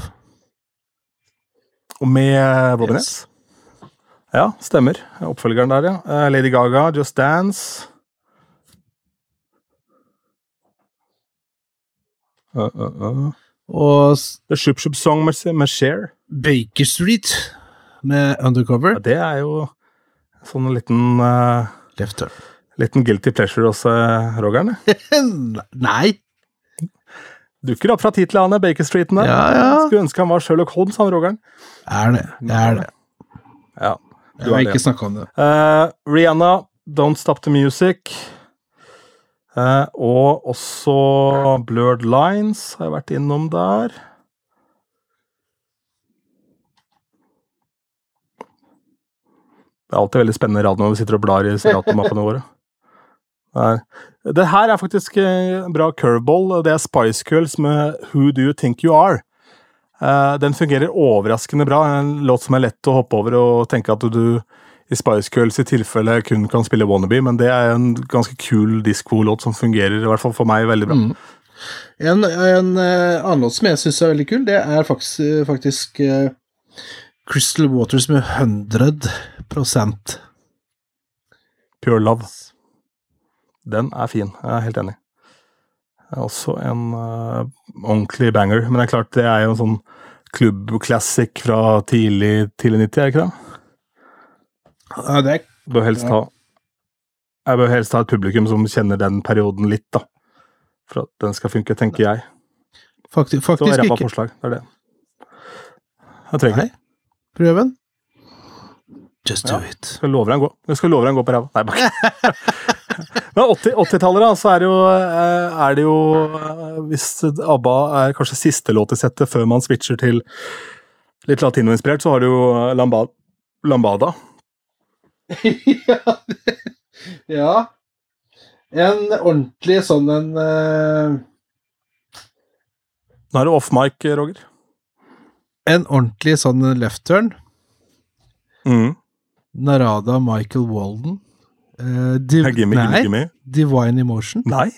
Og med Robin S. Ja, stemmer. Oppfølgeren der, ja. Lady Gaga, Just Dance. Og The Shup Shup Song med Cher. Baker Street med Undercover. Ja, det jo sånn en liten Left Turn. Liten guilty pleasure hos Rogeren. Nei. Dukker opp fra tid til annen, Baker Streeten der. Ja. Skulle ønske han var Sherlock Holmes, han Rogeren. Det. Ja. Jeg har ikke snakket om det. Rihanna, Don't Stop the Music. Og også Blurred Lines har jeg vært innom der. Det alltid veldig spennende radio når vi sitter og blar i senatormappene våre. Det her faktisk en bra curveball. Det Spice Girls med Who Do You Think You Are? Den fungerer overraskende bra. En låt som lett å hoppe over og tenke at du i Spice Girls i tilfelle kun kan spille Wannabe, men det en ganske kul disco-låt som fungerer, i hvert fall for meg, veldig bra. En annen låt som jeg synes veldig kul, det faktisk Crystal Waters med 100%. Pure Love. Den fin, jeg helt enig. Også en ordentlig banger, men det klart det jo en sånn klubb-classic fra tidlig 90, ikke det? Ja, det Jeg bør helst ha et publikum som kjenner den perioden litt, da. For at den skal funke, tenker jeg. Faktisk så ikke. Rappa forslag, det. Jeg trenger ikke. Prøv den. Just do it. Jeg skal love deg en gå på ræva. Nei, bare. Men 80-tallet da, så det jo hvis ABBA kanskje siste låt i settet før man switcher til litt latinoinspirert, så har du jo Lambada. Ja. En ordentlig sånn en Nå det off-mic, Roger. En ordentlig sånn left turn. Narada Michael Walden. Gimme. Divine Emotion. Nei.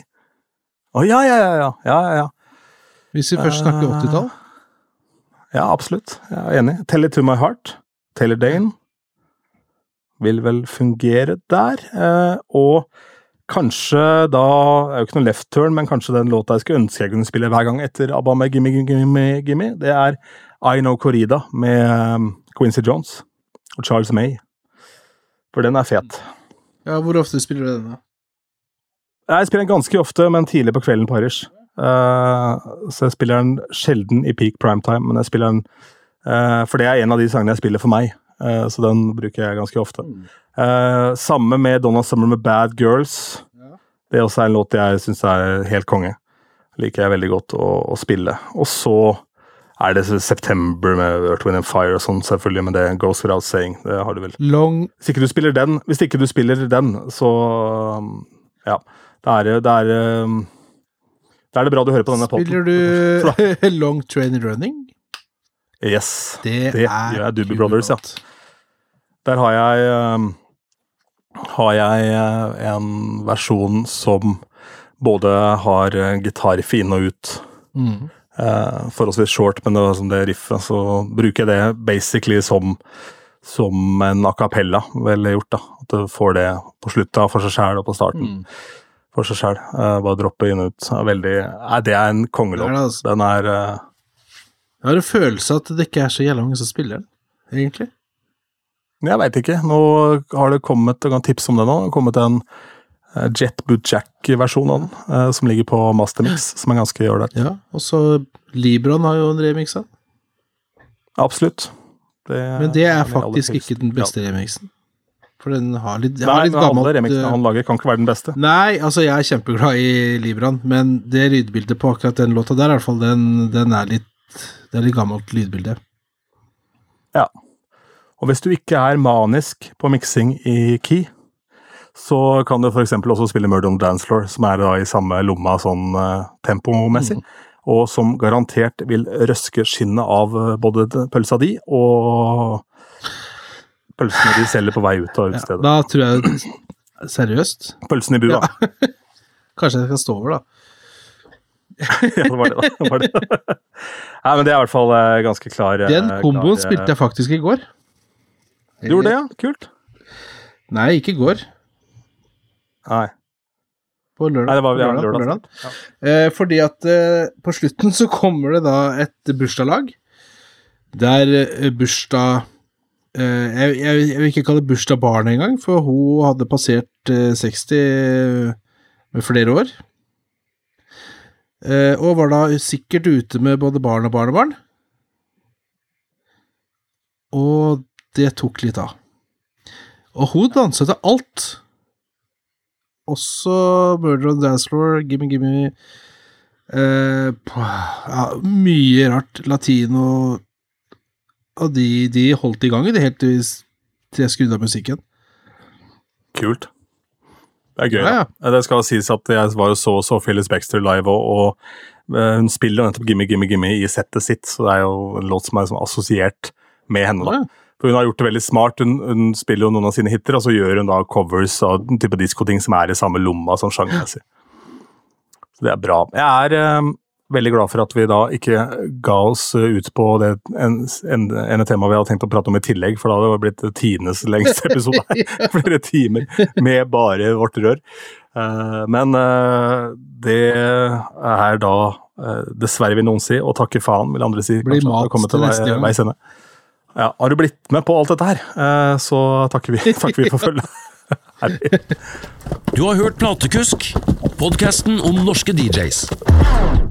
Ja. Hvis vi først snakker 80-tall. Ja, absolutt. Jeg enig. Tell It To My Heart. Taylor Dane. Vil vel fungere der. Og kanskje da, jo ikke noe left turn, men kanskje den låta jeg skulle ønske jeg kunne spille hver gang etter ABBA med Gimme, det I Know Corrida med Quincy Jones og Charles May. For den fet. Ja, hvor ofte spiller du den da? Jeg spiller den ganske ofte, men tidlig på kvelden på Irish. Så jeg spiller den sjelden i peak primetime, men jeg spiller den, for det en av de sangene jeg spiller for meg, så den bruker jeg ganske ofte. Samme med Donna Summer med Bad Girls. Det også en låt jeg synes helt konge. Liker jeg veldig godt å spille. Og så det September med Earth, Wind and Fire og sånn, selvfølgelig, men det goes without saying. Det har du vel. Hvis ikke du spiller den, så ja, det det bra du hører på denne podden. Spiller du Long Train Running? Yes, det gjør jeg Doobie Brothers, ja. Der har jeg har jeg en versjon som både har gitarriff inn og ut. Forholdsvis short, men det riffet, så bruker jeg det basically som en a cappella, vel gjort da. At du får det på slutta for seg selv og på starten. For seg selv. Bare droppe inn og ut. Det en kongelåt. Altså. Den Jeg har en følelse at det ikke så jævlig mange som spiller den, egentlig. Jeg vet ikke. Nå har det kommet, jeg kan tipse om det nå, det har kommet en Jet Boot Jack-versjon av den, som ligger på Mastermix, som ganske gjør det. Ja, og så Libron har jo en remix av. Absolutt. Men det faktisk ikke den beste remixen. For den har litt, Nei, litt gammelt... Alle remixene han lager kan ikke være den beste. Nei, altså jeg kjempeglad i Libron, men det lydbildet på akkurat den låta der, i hvert fall, den litt det litt gammelt lydbilde. Ja. Og hvis du ikke manisk på mixing i key, så kan du for eksempel også spille Murder on the Dance Floor, som da i samme lomma sånn tempomessig, og som garantert vil røske skinnet av både pølsa di og pølsene de selger på vei ut av utstedet. Da tror jeg seriøst. Pølsen i bua. Ja. Kanskje jeg skal stå over da. Ja, det var det da. Nei, men det i hvert fall ganske klar. Den komboen spilte jeg faktisk i går. Du gjorde det, ja? Kult. Nei, ikke i går. Nei. På lørdag. Nei, det var lørdag. Ja. Fordi at på slutten så kommer det da et bursdagslag, der bursdag... jeg vil ikke kalle det bursdagbarn engang, for hun hadde passert 60 med flere år. Og var da sikkert ute med både barn og barnebarn. Og det tok litt av. Og hun danset til alt. Også Murder on the Dance Floor, Gimme Gimme. Ja, mye rart. Latino. Og de holdt i gang i det helt til jeg skrudde av musikken. Kult. Det gøy. Ja. Det skal sies at jeg var jo så Phyllis Baxter live, og hun spiller jo nettopp Gimme Gimme Gimme i settet sitt, så det jo en låt som sånn assosiert med henne da. Ja. For hun har gjort det veldig smart, hun spiller jo noen av sine hitter, og så gjør hun da covers av den type disco-ting som i samme lomma som sjangermessig. Så det bra. Jeg veldig glad for at vi da ikke ga oss ut på det ene temaet vi hadde tenkt å prate om i tillegg, for da hadde det blitt tidenes lengste episode her. Flere timer med bare vårt rør. Men det da dessverre vil noen si, og takke faen, vil andre si. Blir mat til neste gang. Veis ende. Ja, har du blitt med på alt dette her, så takker vi for følge. Du har hørt Platekusk, podcasten om norske DJs.